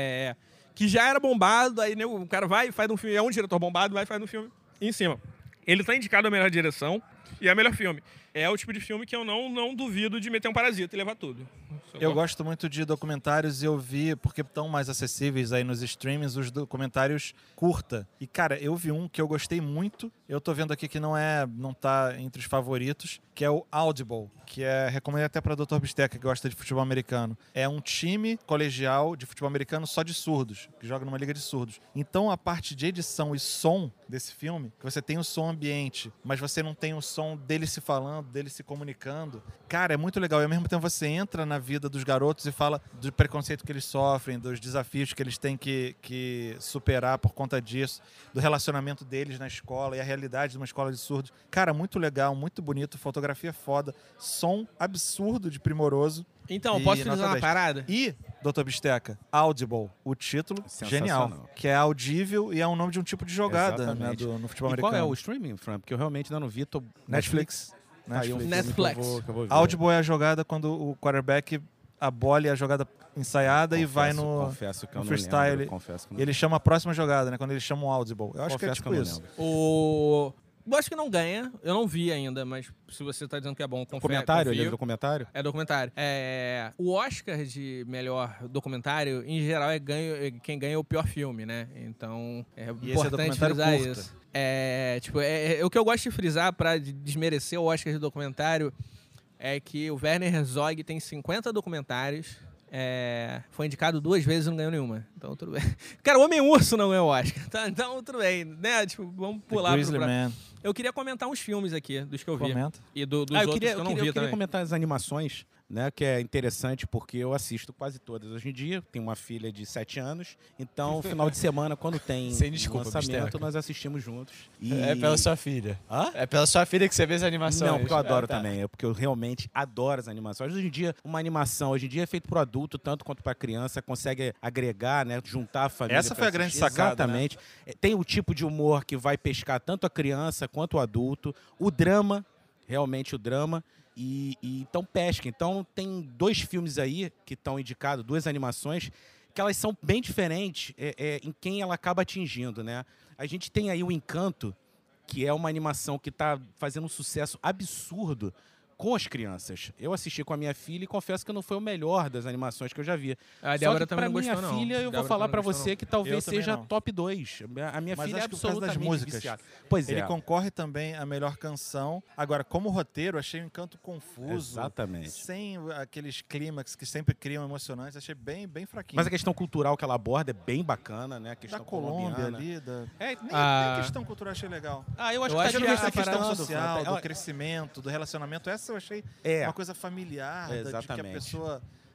que já era bombado, aí o cara vai e faz um filme, é um diretor bombado, vai e faz um filme em cima. Ele tá indicado a melhor direção e a melhor filme. É o tipo de filme que eu não duvido de meter um Parasita e levar tudo. Eu gosto muito de documentários e eu vi, porque estão mais acessíveis aí nos streamings, os documentários curta. E, cara, eu vi um que eu gostei muito. Eu tô vendo aqui que não tá entre os favoritos, que é o Audible, que recomendo até para Dr. Bisteca, que gosta de futebol americano. É um time colegial de futebol americano só de surdos, que joga numa liga de surdos. Então, a parte de edição e som desse filme, que você tem o som ambiente, mas você não tem o som dele se falando, dele se comunicando. Cara, é muito legal. E ao mesmo tempo você entra na vida dos garotos e fala do preconceito que eles sofrem, dos desafios que eles têm que superar por conta disso, do relacionamento deles na escola e a realidade de uma escola de surdos. Cara, muito legal, muito bonito, fotografia foda, som absurdo de primoroso. Então, E posso nota utilizar uma 10. parada? E, Dr. Bisteca, Audible, o título, Sensacional. genial. Que é audível e é um nome de um tipo de jogada, né, Exatamente. no futebol E americano. qual é o streaming, Fran? Porque eu realmente ainda não vi. Netflix. Aí um filme Netflix. que eu vou ver. Audible é a jogada quando o quarterback abole a jogada ensaiada e vai no Confesso que eu não freestyle. lembro, confesso que não Ele chama a próxima jogada, né? Quando eles chamam o Audible. Eu acho que é confesso tipo eu não isso. lembro. Eu acho que não ganha. Eu não vi ainda, mas se você tá dizendo que é bom, Documentário? Ele é confio. documentário? É documentário. O Oscar de melhor documentário, em geral, quem ganha é o pior filme, né? Então, é E esse é importante documentário frisar curta. isso. O que eu gosto de frisar pra desmerecer o Oscar de documentário é que o Werner Herzog tem 50 documentários. Foi indicado 2 vezes e não ganhou nenhuma. Então, tudo bem. Cara, o Homem-Urso não ganhou o Oscar. Tá? Então, tudo bem. Né? Tipo, vamos pular Grizzly Man. Eu queria comentar uns filmes aqui, dos que eu vi. Comenta. E dos Eu outros queria, que eu não vi eu queria também. comentar as animações, né, que é interessante porque eu assisto quase todas hoje em dia. Tenho uma filha de 7 anos, então final de semana, quando tem Sem desculpa, lançamento, Bisteca. nós assistimos juntos. E... É pela sua filha. Hã? É pela sua filha que você vê as animações. Não, porque eu adoro Tá. também. É porque eu realmente adoro as animações. Hoje em dia, uma animação hoje em dia é feito pro adulto, tanto quanto pra criança, consegue agregar, né? Juntar a família. Essa foi pra a grande assistir. sacada, Exatamente. Tem o tipo de humor que vai pescar tanto a criança quanto o adulto. O drama, realmente o drama. E então pesca. Então tem 2 filmes aí que estão indicados, 2 animações, que elas são bem diferentes em quem ela acaba atingindo, né? A gente tem aí o Encanto, que é uma animação que está fazendo um sucesso absurdo com as crianças. Eu assisti com a minha filha e confesso que não foi o melhor das animações que eu já vi. A Só Débora que também pra não minha gostou, não. filha, eu Débora vou falar também pra não gostou, você não. que talvez Eu também seja não. top 2. A minha Mas filha é acho que por causa das absolutamente músicas. viciada. Pois Ele é. concorre também a melhor canção. Agora, como roteiro, achei o Encanto confuso. Exatamente. Sem aqueles clímax que sempre criam emocionantes. Achei bem, bem fraquinho. Mas a questão cultural que ela aborda é bem bacana, né? A da questão Colômbia colombiana. ali, nem Ah. questão cultural achei legal. Eu acho Eu que acho tá que A essa questão diversificando, social, Fran. do crescimento, do relacionamento, essa eu achei É. uma coisa familiar, de que a Exatamente. pessoa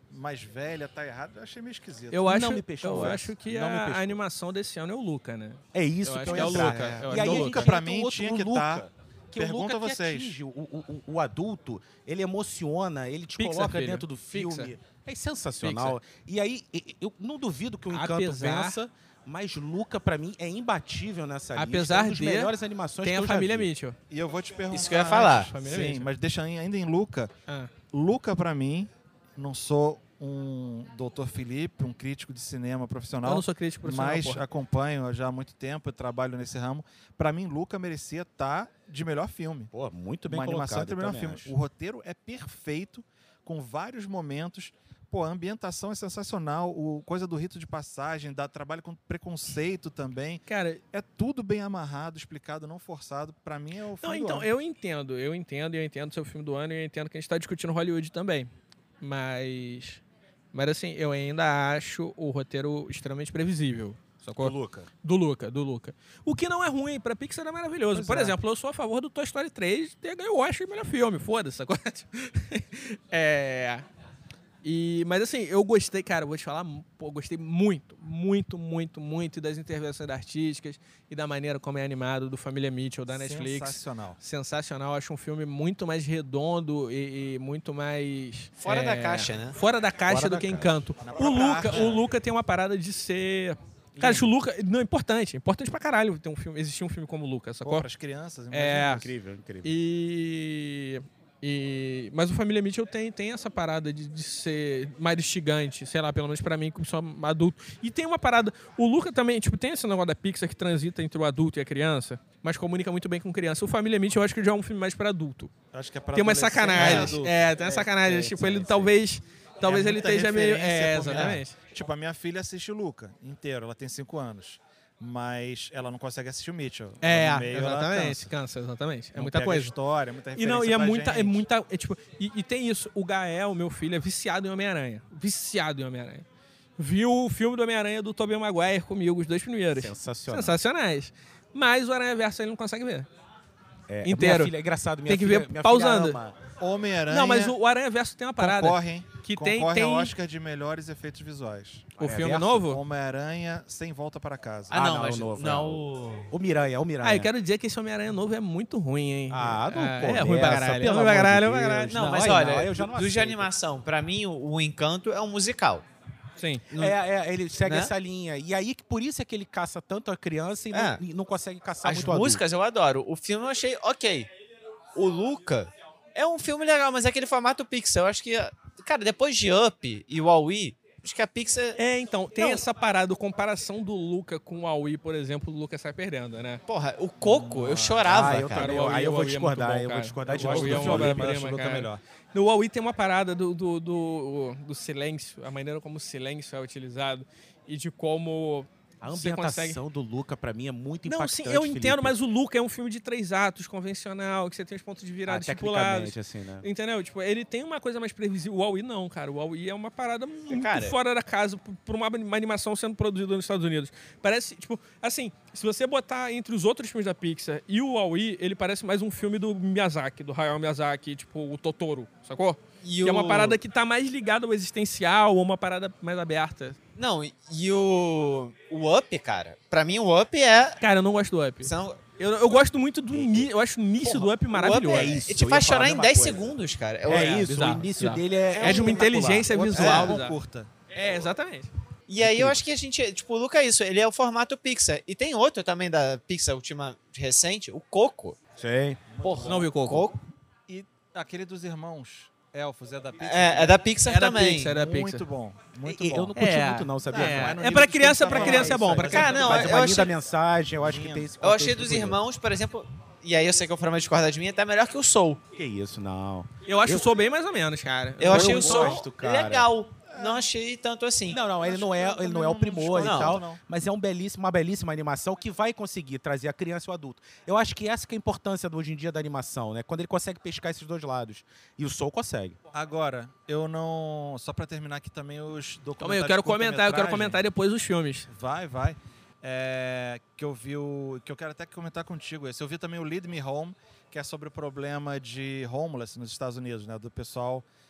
mais velha tá errado. Eu achei meio esquisito. Eu acho, Não me pescou, eu acho que não me a pescou. animação desse ano é o Luca, né? É isso Eu que acho eu que ia é o entrar. Luca. Eu E acho aí que é o a gente Luca. Pra entra mim, outro- tinha o que Luca, tá. que o Pergunta Luca a que vocês. atinge o adulto, ele emociona, ele te Pixar, coloca filho. dentro do filme. Pixar. É sensacional. E aí, eu não duvido que o Encanto Apesar- vença, mas Luca, pra mim, é imbatível nessa lista. Apesar É uma das de melhores animações Tem que a eu já família vi. Mitchell. E eu vou te perguntar. Isso que eu ia falar. Família Sim, Mitchell. mas deixa ainda em Luca. Ah. Luca, pra mim, não sou um Dr. Felipe, um crítico de cinema profissional. Eu não sou crítico profissional, Mas porra. acompanho já há muito tempo, eu trabalho nesse ramo. Pra mim, Luca merecia estar de melhor filme. Pô, muito bem Uma animação colocado, de eu melhor também filme. acho. O roteiro é perfeito, com vários momentos. Pô, a ambientação é sensacional. O coisa do rito de passagem, dá trabalho com preconceito também. Cara, É tudo bem amarrado, explicado, não forçado. Pra mim é o não, filme do então, ano. eu entendo o seu filme do ano e eu entendo que a gente tá discutindo Hollywood também. Mas assim, eu ainda acho o roteiro extremamente previsível. Sacou? Luca. Do Luca. O que não é ruim, pra Pixar é maravilhoso. Pois Por é. exemplo, eu sou a favor do Toy Story 3 ter ganho o Oscar de melhor filme, foda-se, sacou? Mas assim, eu gostei, cara, eu vou te falar, pô, eu gostei muito das intervenções artísticas e da maneira como é animado do Família Mitchell, da Netflix. Sensacional. Sensacional, acho um filme muito mais redondo e muito mais... Fora da caixa, né? Fora da caixa Fora do da que caixa. Encanto. Na O própria Luca, arte, o né? Luca tem uma parada de ser... Cara, acho o Luca... Não, é importante pra caralho ter um filme, existir um filme como o Luca, sacou? Pô, pras crianças, É. imagina isso. Incrível, incrível. Mas o Família Mitchell tem essa parada de ser mais instigante, sei lá, pelo menos pra mim, como sou adulto. E tem uma parada... O Luca também, tipo, tem esse negócio da Pixar que transita entre o adulto e a criança, mas comunica muito bem com criança. O Família Mitchell eu acho que já é um filme mais pra adulto. Acho que é pra Tem umas adolescente, sacanagens. adulto. Tem umas sacanagens. Tipo, ele sim. talvez É ele muita esteja meio... referência por- exatamente. Tipo, a minha filha assiste o Luca inteiro, ela tem 5 anos. Mas ela não consegue assistir o Mitchell. No meio, ela Exatamente. cansa. Cansa, exatamente. É Não muita pega coisa. história, muita E referência não, e é pra muita, gente. tipo, e tem isso, o Gael, meu filho, é viciado em Homem-Aranha. Viciado em Homem-Aranha. Viu o filme do Homem-Aranha do Tobey Maguire comigo, os 2 primeiros. Sensacional. Sensacionais. Mas o Aranha-Verso ele não consegue ver. É, inteiro. Minha filha, é engraçado, minha Tem que filha, ver minha pausando. filha ama. Homem-Aranha Não, mas o Aranha-Verso tem uma parada. concorre, hein? que Concorre tem ao Oscar de melhores efeitos visuais. o filme Aranha-Verso? novo. Homem-Aranha sem volta para casa. Ah, não, não, mas o novo, não. O Miranha. Ah, eu quero dizer que esse Homem-Aranha novo é muito ruim, hein? Ah, não É ruim pra começa, caralho. É pelo ruim pra amor de caralho, é ruim Deus. pra caralho. Não, Não, mas aí olha, não, aí eu já não dos de aceito. animação, pra mim o Encanto é um musical. Sim. Ele segue Né? essa linha. E aí, por isso é que ele caça tanto a criança e É. não consegue caçar As muito adulto. músicas eu adoro. O filme eu achei ok. O Luca é um filme legal, mas é aquele formato Pixar. Eu acho que, cara, depois de Up e Wall-E, acho que a Pixar... Então, tem Não. essa parada, comparação do Luca com o Aoi, por exemplo, o Luca sai perdendo, né? Porra, o Coco, eu chorava, eu cara. também. o Aí eu vou Wall-E é discordar, muito bom, eu vou cara. discordar de O novo. Wall-E é do uma filme. obra-prima, acho o Luca cara. melhor. No Wall-E tem uma parada do silêncio, a maneira como o silêncio é utilizado e de como A você consegue... ambientação do Luca, pra mim, é muito Não, impactante, sim, eu entendo, Felipe. mas o Luca é um filme de 3 atos, convencional, que você tem os pontos de virada estipulados. Tecnicamente, assim, né? Entendeu? Tipo, ele tem uma coisa mais previsível. O Wall-E não, cara. O Wall-E é uma parada muito Cara, fora da casa por uma animação sendo produzida nos Estados Unidos. Parece, tipo, assim, se você botar entre os outros filmes da Pixar e o Wall-E, ele parece mais um filme do Miyazaki, do Hayao Miyazaki, tipo, o Totoro, sacou? E Que é uma o- parada que tá mais ligada ao existencial, ou uma parada mais aberta. Não, e o Up, cara, pra mim o Up é... Cara, eu não gosto do Up. Você não- Eu gosto muito do início, eu acho o início do Up O maravilhoso. Up isso, e te eu faz ia falar chorar a em mesma 10 coisa. segundos, cara. É isso, bizarro, o início bizarro. dele É de uma espetacular. inteligência O outro visual. Não bizarro. curta. É, exatamente. E aí eu acho que a gente, tipo, o Luca é isso, ele é o formato Pixar. E tem outro também da Pixar, última recente, o Coco. Sim. Porra, Não viu Coco? E aquele dos irmãos elfos é da Pixar. É da Pixar Era também. Pixar, era Muito Pixar. bom. Muito E bom. eu não curti É, muito, não, sabia? Não é no É nível pra que você criança, tá pra falando, criança é bom. isso Pra aí. criança, Cara, não, Mas é eu uma achei- linda mensagem, eu acho que tem esse Eu achei contexto dos bonito. irmãos, por exemplo, e aí eu sei que o Fran discorda de mim, até melhor que o Soul. Que isso, não. Eu acho o Soul bem mais ou menos, cara. Eu achei Eu o Soul gosto, cara. legal. Não achei tanto assim. Não, ele não é o primor e Não, tal, não. mas é uma belíssima animação que vai conseguir trazer a criança e o adulto. Eu acho que essa que é a importância hoje em dia da animação, né? Quando ele consegue pescar esses dois lados. E o Soul consegue. Agora, eu não... Só pra terminar aqui também os documentários. Calma aí, eu quero comentar depois os filmes. Vai. Que eu vi que eu quero até comentar contigo esse. Eu vi também o Lead Me Home, que é sobre o problema de homeless nos Estados Unidos, né? Do pessoal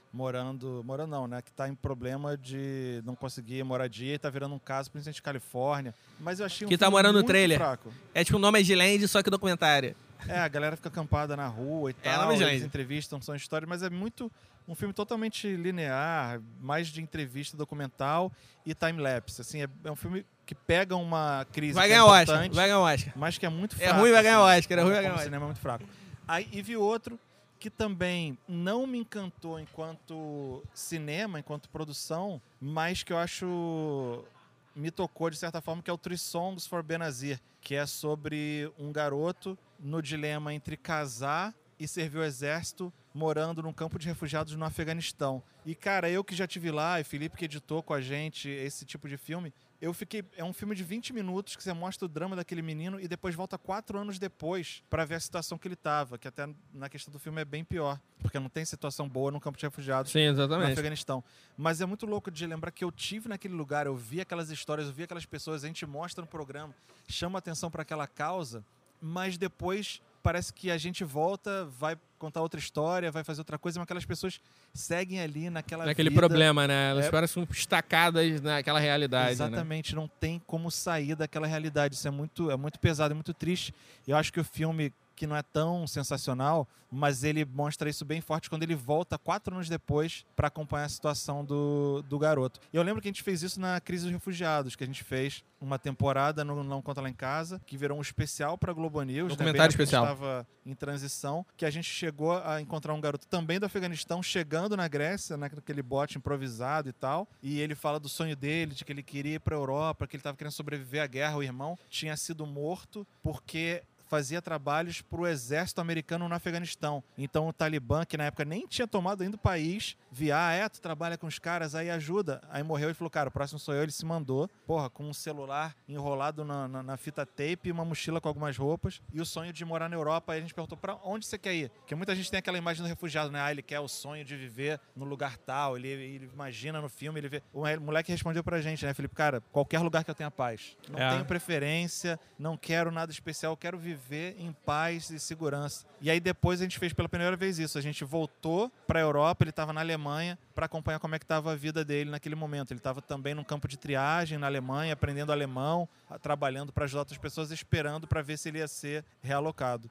morando não, né? Que tá em problema de não conseguir moradia e tá virando um caso, principalmente Califórnia. Mas eu achei um Que tá filme morando no muito trailer. fraco. É tipo Nomadland, só que documentário. A galera fica acampada na rua e tal, Nomadland. eles entrevistam, são histórias, mas é muito um filme totalmente linear, mais de entrevista documental e time-lapse. Assim, é um filme que pega uma crise Vai que é ganhar o Oscar, importante, vai ganhar o Oscar. mas que é muito É fraco. ruim, vai ganhar o assim, Oscar, é ruim, vai ganhar o como Oscar. cinema é muito fraco. Aí, e vi outro que também não me encantou enquanto cinema, enquanto produção, mas que eu acho me tocou de certa forma, que é o Three Songs for Benazir, que é sobre um garoto no dilema entre casar e servir o exército morando num campo de refugiados no Afeganistão. E, cara, eu que já tive lá, e Felipe que editou com a gente esse tipo de filme, eu fiquei... É um filme de 20 minutos que você mostra o drama daquele menino e depois volta 4 anos depois pra ver a situação que ele tava, que até na questão do filme é bem pior, porque não tem situação boa no campo de refugiados Sim, no exatamente. Afeganistão. Mas é muito louco de lembrar que eu tive naquele lugar, eu vi aquelas histórias, eu vi aquelas pessoas, a gente mostra no programa, chama atenção para aquela causa, mas depois parece que a gente volta, vai contar outra história, vai fazer outra coisa, mas aquelas pessoas seguem ali naquele problema, né? Elas parecem estacadas naquela realidade. Exatamente, né? Não tem como sair daquela realidade. Isso é muito pesado, é muito triste. Eu acho que o filme, que não é tão sensacional, mas ele mostra isso bem forte quando ele volta 4 anos depois para acompanhar a situação do garoto. E eu lembro que a gente fez isso na Crise dos Refugiados, que a gente fez uma temporada no Não Conta Lá em Casa, que virou um especial para Globo News, documentário especial. Estava em transição, que a gente chegou a encontrar um garoto também do Afeganistão chegando na Grécia, naquele bote improvisado e tal, e ele fala do sonho dele, de que ele queria ir para a Europa, que ele estava querendo sobreviver à guerra. O irmão tinha sido morto porque fazia trabalhos para o exército americano no Afeganistão. Então o Talibã, que na época nem tinha tomado ainda o país, via, tu trabalha com os caras, aí ajuda. Aí morreu e falou, cara, o próximo sou eu. Ele se mandou, com um celular enrolado na fita tape e uma mochila com algumas roupas. E o sonho de morar na Europa. Aí a gente perguntou, para onde você quer ir? Porque muita gente tem aquela imagem do refugiado, né? Ele quer o sonho de viver no lugar tal, ele imagina no filme, ele vê. O moleque respondeu pra gente, né, Felipe? Cara, qualquer lugar que eu tenha paz. Não tenho preferência, não quero nada especial, eu quero viver em paz e segurança. E aí depois a gente fez pela primeira vez isso. A gente voltou pra Europa, ele estava na Alemanha, para acompanhar como é que estava a vida dele naquele momento. Ele estava também num campo de triagem na Alemanha, aprendendo alemão, trabalhando para ajudar outras pessoas, esperando para ver se ele ia ser realocado.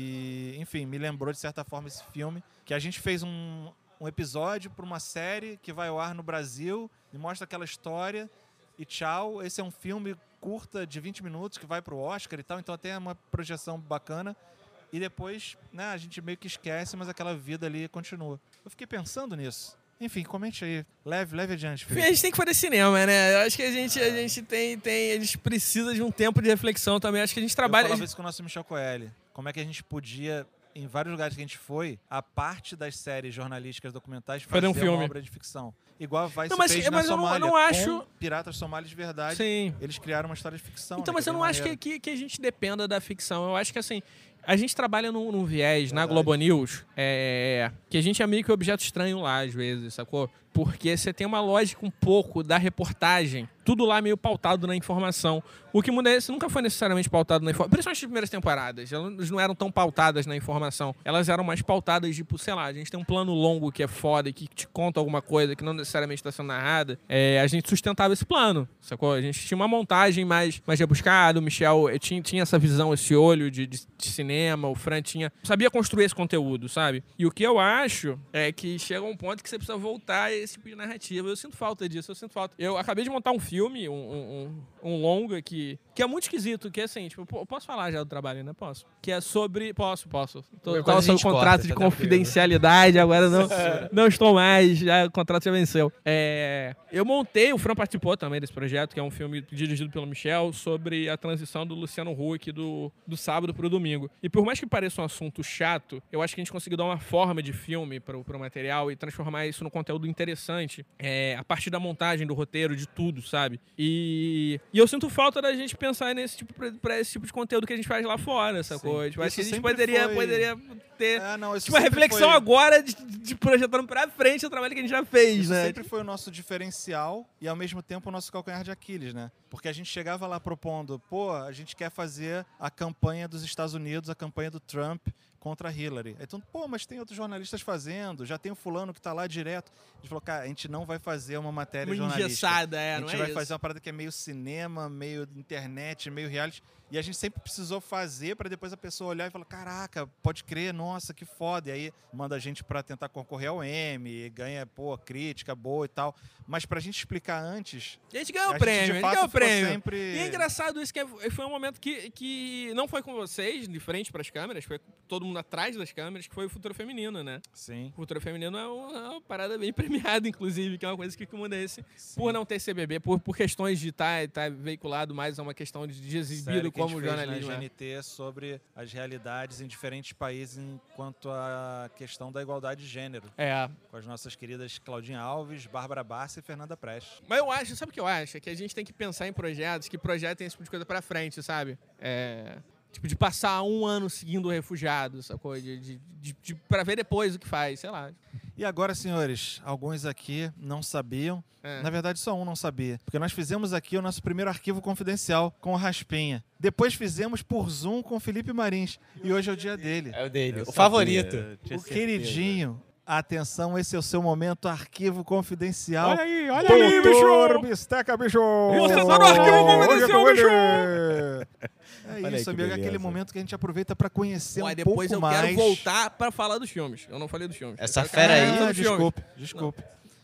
E, enfim, me lembrou de certa forma esse filme, que a gente fez um episódio para uma série que vai ao ar no Brasil e mostra aquela história e tchau. Esse é um filme curta de 20 minutos que vai pro Oscar e tal, então até é uma projeção bacana. E depois, né, a gente meio que esquece, mas aquela vida ali continua. Eu fiquei pensando nisso. Enfim, comente aí. Leve adiante, Felipe. A gente tem que fazer cinema, né? Eu acho que a gente tem... A gente precisa de um tempo de reflexão também. Acho que a gente trabalha... Eu falava isso com o nosso Michel Coelho. Como é que a gente podia, em vários lugares que a gente foi, a parte das séries jornalísticas documentais, fazer uma obra de ficção. Igual vai ser fez na Somália, eu não acho... com piratas somalis de verdade. Sim. Eles criaram uma história de ficção. Então, né, mas eu não acho que a gente dependa da ficção. Eu acho que, assim, a gente trabalha num viés na Globo News que a gente é meio que objeto estranho lá, às vezes, sacou? Porque você tem uma lógica um pouco da reportagem, tudo lá meio pautado na informação. O que muda é que nunca foi necessariamente pautado na informação. Principalmente as primeiras temporadas. Elas não eram tão pautadas na informação. Elas eram mais pautadas, tipo, sei lá, a gente tem um plano longo que é foda e que te conta alguma coisa que não necessariamente está sendo narrada. A gente sustentava esse plano, sacou? A gente tinha uma montagem mais rebuscada. O Michel tinha essa visão, esse olho de cinema. O Fran sabia construir esse conteúdo, sabe? E o que eu acho é que chega um ponto que você precisa voltar a esse tipo de narrativa. Eu sinto falta disso, Eu acabei de montar um filme, um longa que é muito esquisito, que é assim, tipo, eu posso falar já do trabalho, né? Posso. Que é sobre... Posso. Tava sob contrato de confidencialidade, agora não estou mais, já o contrato já venceu. Eu montei, o Fran participou também desse projeto, que é um filme dirigido pelo Michel, sobre a transição do Luciano Huck do sábado pro domingo. E por mais que pareça um assunto chato, eu acho que a gente conseguiu dar uma forma de filme pro material e transformar isso num conteúdo interessante, a partir da montagem, do roteiro, de tudo, sabe? E eu sinto falta da gente pensar pra esse tipo de conteúdo que a gente faz lá fora, sacou? Tipo, acho que a gente poderia ter uma reflexão agora de projetando pra frente o trabalho que a gente já fez, isso né? Sempre foi o nosso diferencial e, ao mesmo tempo, o nosso calcanhar de Aquiles, né? Porque a gente chegava lá propondo, a gente quer fazer a campanha dos Estados Unidos, a campanha do Trump, contra a Hillary. Aí tu, pô, mas tem outros jornalistas fazendo, já tem o fulano que tá lá direto. A gente falou, cara, a gente não vai fazer uma matéria Uma jornalística. engessada, A não gente é vai isso. fazer uma parada que é meio cinema, meio internet, meio reality. E a gente sempre precisou fazer pra depois a pessoa olhar e falar, caraca, pode crer, nossa, que foda. E aí manda a gente pra tentar concorrer ao Emmy, ganha, pô, crítica boa e tal. Mas pra gente explicar antes... E a gente ganhou o de prêmio, a gente fato, ganhou o ficou prêmio. sempre- E é engraçado isso, que foi um momento que não foi com vocês, de frente pras câmeras, foi com todo mundo atrás das câmeras, que foi o Futuro Feminino, né? Sim. O Futuro Feminino é uma parada bem premiada, inclusive, que é uma coisa que muda esse. Por não ter CBB, por questões de estar veiculado mais a uma questão de exibido Série que a como gente fez jornalismo. na GNT sobre as realidades em diferentes países enquanto a questão da igualdade de gênero. É. Com as nossas queridas Claudinha Alves, Bárbara Barça e Fernanda Prestes. Mas eu acho, sabe o que eu acho? É que a gente tem que pensar em projetos que projetem esse tipo de coisa pra frente, sabe? Tipo, de passar um ano seguindo o refugiado, essa coisa, pra ver depois o que faz, sei lá. E agora, senhores, alguns aqui não sabiam. Na verdade, só um não sabia. Porque nós fizemos aqui o nosso primeiro arquivo confidencial com o Raspinha. Depois fizemos por Zoom com o Felipe Marins. E hoje é o dia dele. É o dele, o favorito. O queridinho. Atenção, esse é o seu momento arquivo confidencial. Olha aí, Doutor Bisteca, bicho! Você tá no arquivo confidencial, Hoje é bicho! É Olha aí isso, que amigo. É aquele beleza. momento que a gente aproveita pra conhecer Ué, um depois pouco eu mais. quero voltar pra falar dos filmes. Eu não falei dos filmes. Essa Eu quero fera aí- falar dos filmes. Desculpe.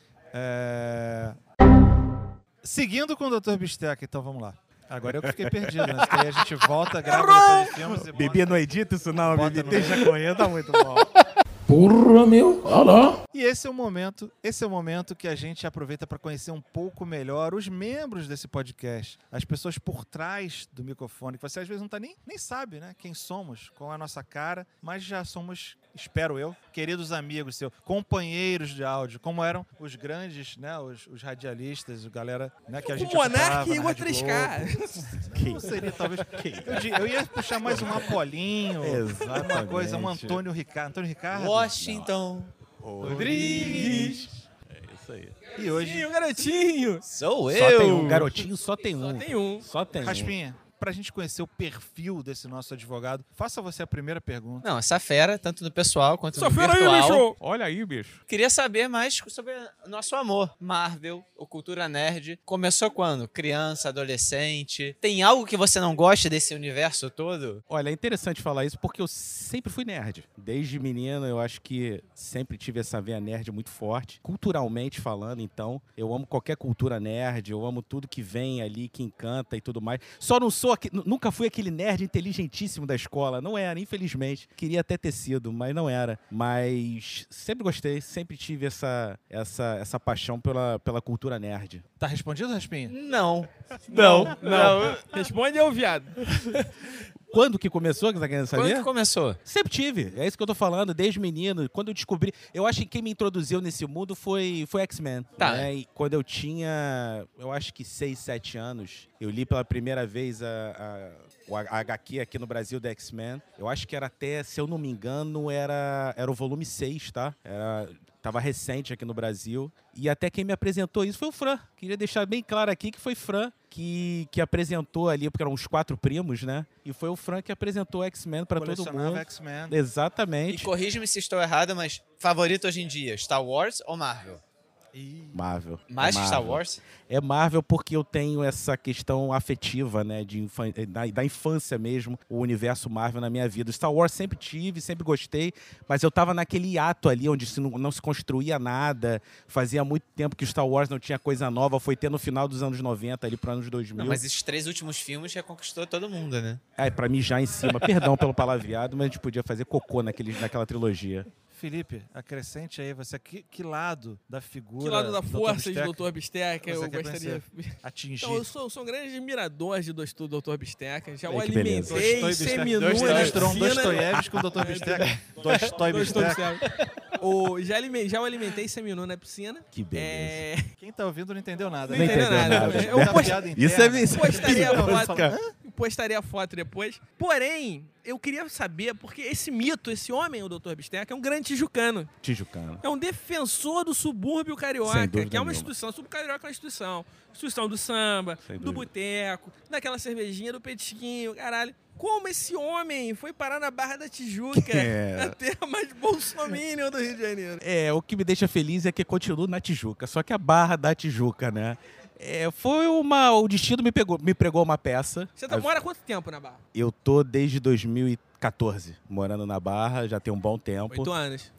Seguindo com o Dr. Bisteca, então vamos lá. Agora eu que fiquei perdido, né? Porque aí a gente volta, grava depois de filmes e Bibi não edita isso não, Bota Bibi no deixa correr, tá muito bom. Porra, meu, olha lá. E esse é o momento que a gente aproveita para conhecer um pouco melhor os membros desse podcast, as pessoas por trás do microfone, que você às vezes não tá nem sabe, né, quem somos, qual é a nossa cara, mas já somos, espero eu, queridos amigos seus, companheiros de áudio, como eram os grandes, né, os radialistas, a galera, né, que a gente O Monark ocupava e na o Rádio A3K. Globo. Não seria, talvez. Eu ia puxar mais um Apolinho, uma coisa, um Antônio Ricardo. Washington Rodrigues. É isso aí. E hoje, Sim, o garotinho. Sou Só eu. tem um, garotinho só tem um. Só tem um. Só tem um. Raspinha, pra gente conhecer o perfil desse nosso advogado, faça você a primeira pergunta. Não, essa fera, tanto no pessoal quanto Só no fera aí, virtual. bicho. Olha aí, bicho. Queria saber mais sobre nosso amor. Marvel, ou Cultura Nerd. Começou quando? Criança, adolescente? Tem algo que você não gosta desse universo todo? Olha, é interessante falar isso porque eu sempre fui nerd. Desde menino, eu acho que sempre tive essa veia nerd muito forte. Culturalmente falando, então, eu amo qualquer cultura nerd, eu amo tudo que vem ali, que encanta e tudo mais. Só não sou, nunca fui aquele nerd inteligentíssimo da escola. Não era, infelizmente. Queria até ter sido, mas não era. Mas sempre gostei, sempre tive essa paixão pela cultura nerd. Tá respondido, Raspinha? Não. Responde aí, viado. Quando que começou, que você tá querendo saber? Quando que começou? Sempre tive, é isso que eu tô falando, desde menino. Quando eu descobri, eu acho que quem me introduziu nesse mundo foi X-Men. Tá. Né? E quando eu tinha, eu acho que 6, 7 anos, eu li pela primeira vez o HQ aqui no Brasil da X-Men. Eu acho que era até, se eu não me engano, era o volume 6, tá? Tava recente aqui no Brasil. E até quem me apresentou isso foi o Fran. Queria deixar bem claro aqui que foi Fran que apresentou ali, porque eram uns 4 primos, né? E foi o Fran que apresentou o X-Men pra todo Colecionava mundo. X-Men. E Exatamente. corrige-me se estou errado, mas favorito hoje em dia, Star Wars ou Marvel? Marvel. Mais É que Star Marvel. Wars? É Marvel porque eu tenho essa questão afetiva, né, da infância mesmo, o universo Marvel na minha vida. Star Wars sempre tive, sempre gostei, mas eu tava naquele hiato ali onde não se construía nada, fazia muito tempo que Star Wars não tinha coisa nova, foi ter no final dos anos 90, ali para anos 2000. Não, mas esses 3 últimos filmes já conquistou todo mundo, né? Pra mijar em cima, perdão pelo palavreado, mas a gente podia fazer cocô naquela trilogia. Felipe, acrescente aí, você que lado da figura... Que lado da do Dr. força de Bisteca Dr. Bisteca você eu quer gostaria... atingir? Então, eu sou um grande admirador de Dr. Bisteca. Já Aí, o que beleza. alimentei, seminu na Misturou um piscina. Dostoiévski com o Dr. Bisteca. Dostoy Bisteca. Já o alimentei seminu na piscina. Que beleza. Quem tá ouvindo não entendeu nada. Não né? entendeu nada. Eu Da post- piada Isso é interna. Postaria a perigoso, foto. cara. Postaria a foto depois. Porém, eu queria saber, porque esse mito, esse homem, o Dr. Bisteca, é um grande tijucano. Tijucano. É um defensor do subúrbio Sem carioca, dúvida que é uma nenhuma. instituição. O subúrbio carioca é uma instituição. Instituição do samba, Sem do dúvida. boteco, daquela cervejinha, do petisquinho, caralho. como esse homem foi parar na Barra da Tijuca, a terra mais bolsominion do Rio de Janeiro. O que me deixa feliz é que continuo na Tijuca, só que a Barra da Tijuca, né? O destino me pregou uma peça. Você mora há quanto tempo na Barra? Eu tô desde 2014 morando na Barra, já tem um bom tempo. 8 anos.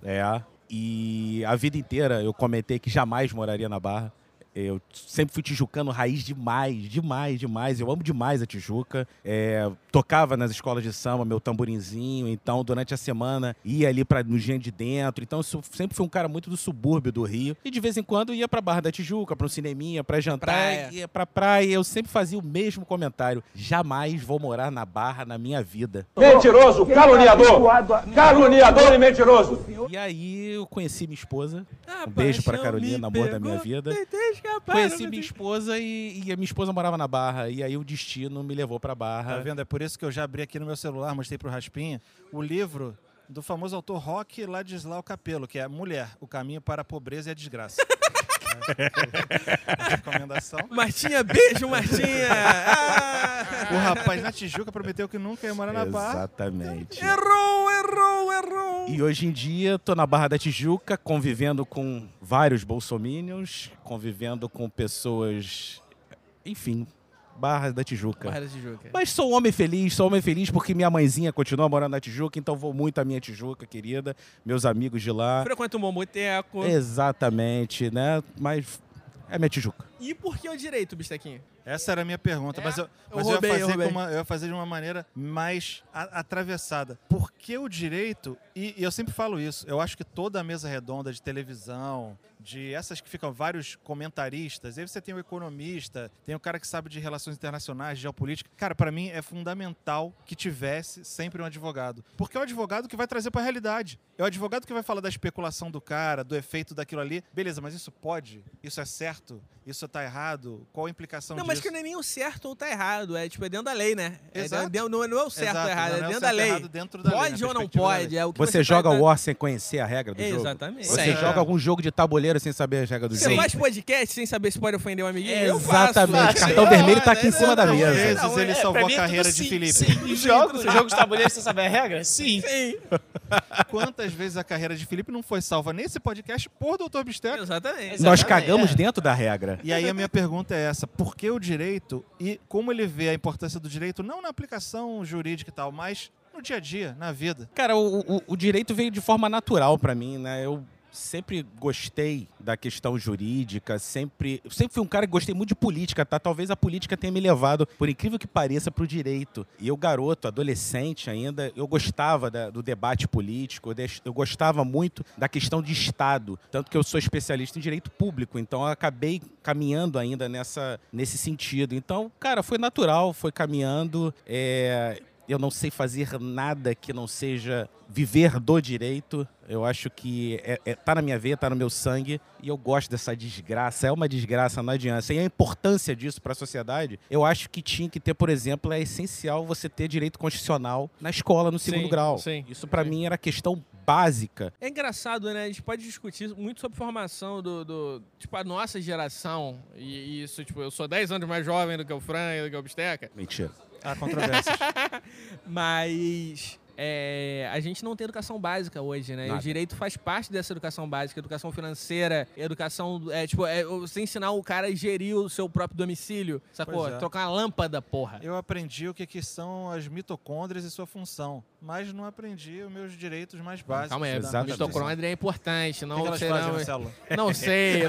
E a vida inteira eu comentei que jamais moraria na Barra. Eu sempre fui tijucano raiz demais. Eu amo demais a Tijuca. Tocava nas escolas de samba, meu tamborinzinho. Então, durante a semana, ia ali no Engenho de Dentro. Então, eu sempre fui um cara muito do subúrbio do Rio. E, de vez em quando, ia pra Barra da Tijuca, pra um cineminha, pra jantar. Ia pra praia. Eu sempre fazia o mesmo comentário. Jamais vou morar na Barra na minha vida. Mentiroso, caluniador! Caluniador e mentiroso! E aí, eu conheci minha esposa. Um beijo pra Carolina, amor da minha vida. Conheci minha esposa e a minha esposa morava na Barra. E aí o destino me levou pra Barra. Tá vendo? É por isso que eu já abri aqui no meu celular, mostrei pro Raspinha, o livro do famoso autor Roque Ladislau Capello, que é Mulher, o caminho para a pobreza e a desgraça. Recomendação. Martinha, beijo, Martinha! O rapaz na Tijuca prometeu que nunca ia morar na Barra. Exatamente. Errou! E hoje em dia, tô na Barra da Tijuca, convivendo com vários bolsominions, convivendo com pessoas... Enfim, Barra da Tijuca. Mas sou um homem feliz porque minha mãezinha continua morando na Tijuca, então vou muito à minha Tijuca, querida, meus amigos de lá. Frequento um bom boteco. Exatamente, né? Mas é minha Tijuca. E por que o direito, Bistequinho? Essa era a minha pergunta, mas eu ia fazer de uma maneira mais atravessada. Por que o direito, e eu sempre falo isso, eu acho que toda a mesa redonda de televisão, de essas que ficam vários comentaristas, aí você tem o economista, tem o cara que sabe de relações internacionais, de geopolítica. Cara, pra mim é fundamental que tivesse sempre um advogado. Porque é o advogado que vai trazer pra realidade. É o advogado que vai falar da especulação do cara, do efeito daquilo ali. Beleza, mas isso pode? Isso é certo? Isso tá errado? Qual a implicação disso? Não, mas que não é nem o certo ou tá errado. É dentro da lei, né? Exato. Não é o certo ou errado, é dentro da lei. Dentro da pode lei, ou não pode. É o que você joga War sem conhecer a regra do jogo? Exatamente. Você joga algum jogo de tabuleiro sem saber a regra do jogo? Você faz podcast sem saber se pode ofender um amiguinho? Exatamente. Cartão vermelho tá aqui em cima da mesa. Vezes ele salvou a carreira de Felipe. Sim, jogos de tabuleiro sem saber a regra? Sim. Quantas vezes a carreira de Felipe não foi salva nesse podcast por Dr. Bisteca? Exatamente. Nós cagamos dentro da regra. E aí a minha pergunta é essa: por que o direito e como ele vê a importância do direito, não na aplicação jurídica e tal, mas no dia a dia, na vida? Cara, o direito veio de forma natural pra mim, né? Eu sempre gostei da questão jurídica, sempre fui um cara que gostei muito de política, tá? Talvez a política tenha me levado, por incrível que pareça, pro direito. E eu, garoto, adolescente ainda, eu gostava do debate político, eu gostava muito da questão de Estado, tanto que eu sou especialista em direito público, então eu acabei caminhando ainda nesse sentido. Então, cara, foi natural, foi caminhando. Eu não sei fazer nada que não seja viver do direito. Eu acho que tá na minha veia, tá no meu sangue, e eu gosto dessa desgraça. É uma desgraça, não adianta. E a importância disso para a sociedade, eu acho que tinha que ter, por exemplo, é essencial você ter direito constitucional na escola, no segundo grau. Sim, isso para mim era questão básica. É engraçado, né? A gente pode discutir muito sobre formação tipo, a nossa geração, e isso, tipo, eu sou 10 anos mais jovem do que o Fran e do que o Bisteca. Mentira. Há controvérsias. Mas a gente não tem educação básica hoje, né? Nada. O direito faz parte dessa educação básica, educação financeira, educação... você ensinar o cara a gerir o seu próprio domicílio, sacou? Pois é. Trocar uma lâmpada, porra. Eu aprendi o que são as mitocôndrias e sua função, mas não aprendi os meus direitos mais básicos. Calma aí, da mitocôndria é importante. Não O que elas fazem na célula? Não sei.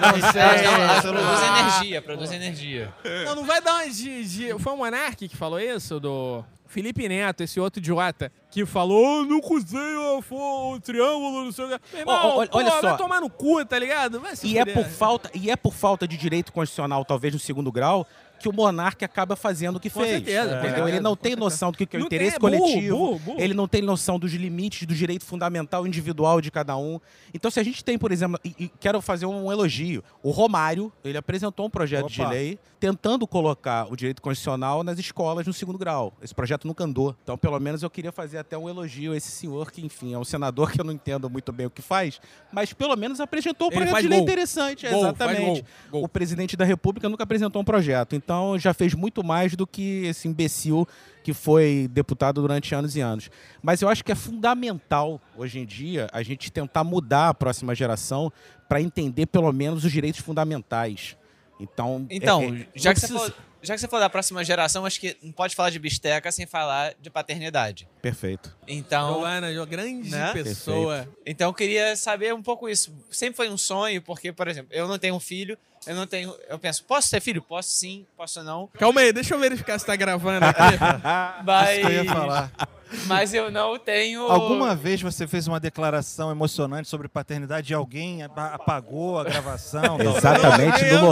Produz energia. Não vai dar uma Foi o Monark que falou isso? Do Felipe Neto, esse outro idiota, que falou, não usei o triângulo, não sei o que. Olha só. Vai tomar no cu, tá ligado? Vai se É por falta de direito constitucional, talvez no segundo grau, que o monarca acaba fazendo o que fez. Certeza. Entendeu? Ele não tem noção do que é o interesse coletivo. Ele não tem noção dos limites do direito fundamental individual de cada um. Então, se a gente tem, por exemplo, e quero fazer um elogio, o Romário, ele apresentou um projeto de lei tentando colocar o direito constitucional nas escolas no segundo grau. Esse projeto nunca andou. Então, pelo menos, eu queria fazer até um elogio a esse senhor, que, enfim, é um senador que eu não entendo muito bem o que faz, mas pelo menos apresentou um projeto de lei interessante. Exatamente. O presidente da República nunca apresentou um projeto. então já fez muito mais do que esse imbecil que foi deputado durante anos e anos. Mas eu acho que é fundamental, hoje em dia, a gente tentar mudar a próxima geração para entender, pelo menos, os direitos fundamentais. Então, já que você falou da próxima geração, acho que não pode falar de bisteca sem falar de paternidade. Perfeito. Então, Joana, uma grande pessoa. Perfeito. Então eu queria saber um pouco isso. Sempre foi um sonho, porque, por exemplo, eu não tenho um filho, eu penso, posso ter filho? Posso sim, posso não. Calma aí, deixa eu verificar se tá gravando aqui. Mas, Isso que eu ia falar. Mas eu não tenho... Alguma vez você fez uma declaração emocionante sobre paternidade e alguém apagou a gravação? Exatamente, no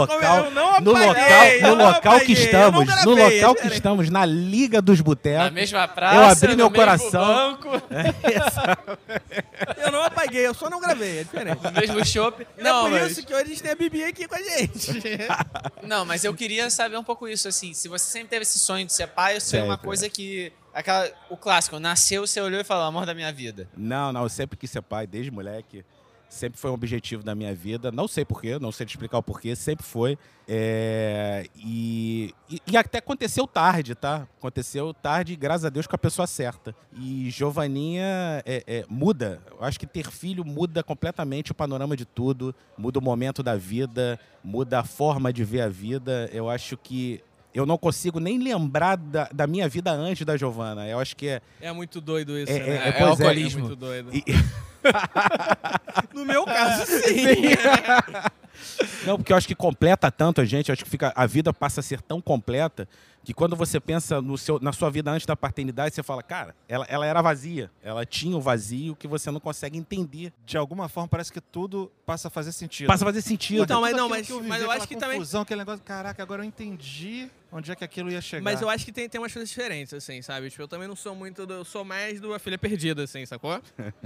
local que estamos, na Liga dos Botecos. Na mesma praça, eu abri meu coração. Banco. Eu não apaguei, eu só não gravei, é diferente. No mesmo chopp. Não, por isso que hoje a gente tem a Bibi aqui com a gente. Não, mas eu queria saber um pouco isso, assim, se você sempre teve esse sonho de ser pai ou se é uma coisa que... o clássico, nasceu, você olhou e falou, amor da minha vida. Não, eu sempre quis ser pai, desde moleque. Sempre foi um objetivo da minha vida. Não sei porquê, não sei te explicar o porquê, sempre foi. E até aconteceu tarde, tá? Aconteceu tarde, graças a Deus, com a pessoa certa. E Giovaninha muda. Eu acho que ter filho muda completamente o panorama de tudo, muda o momento da vida, muda a forma de ver a vida. Eu acho que eu não consigo nem lembrar da minha vida antes da Giovana. Eu acho que é muito doido isso, né? É alcoolismo. É muito doido. No meu caso, sim. Não, porque eu acho que completa tanto a gente, eu acho que a vida passa a ser tão completa que quando você pensa na sua vida antes da paternidade, você fala, cara, ela era vazia. Ela tinha um vazio que você não consegue entender. De alguma forma, parece que tudo passa a fazer sentido. Passa a fazer sentido. Então, mas eu acho que também... Aquele negócio, caraca, agora eu entendi onde é que aquilo ia chegar. Mas eu acho que tem umas coisas diferentes, assim, sabe? Tipo, eu também não sou muito... Eu sou mais do A Filha Perdida, assim, sacou?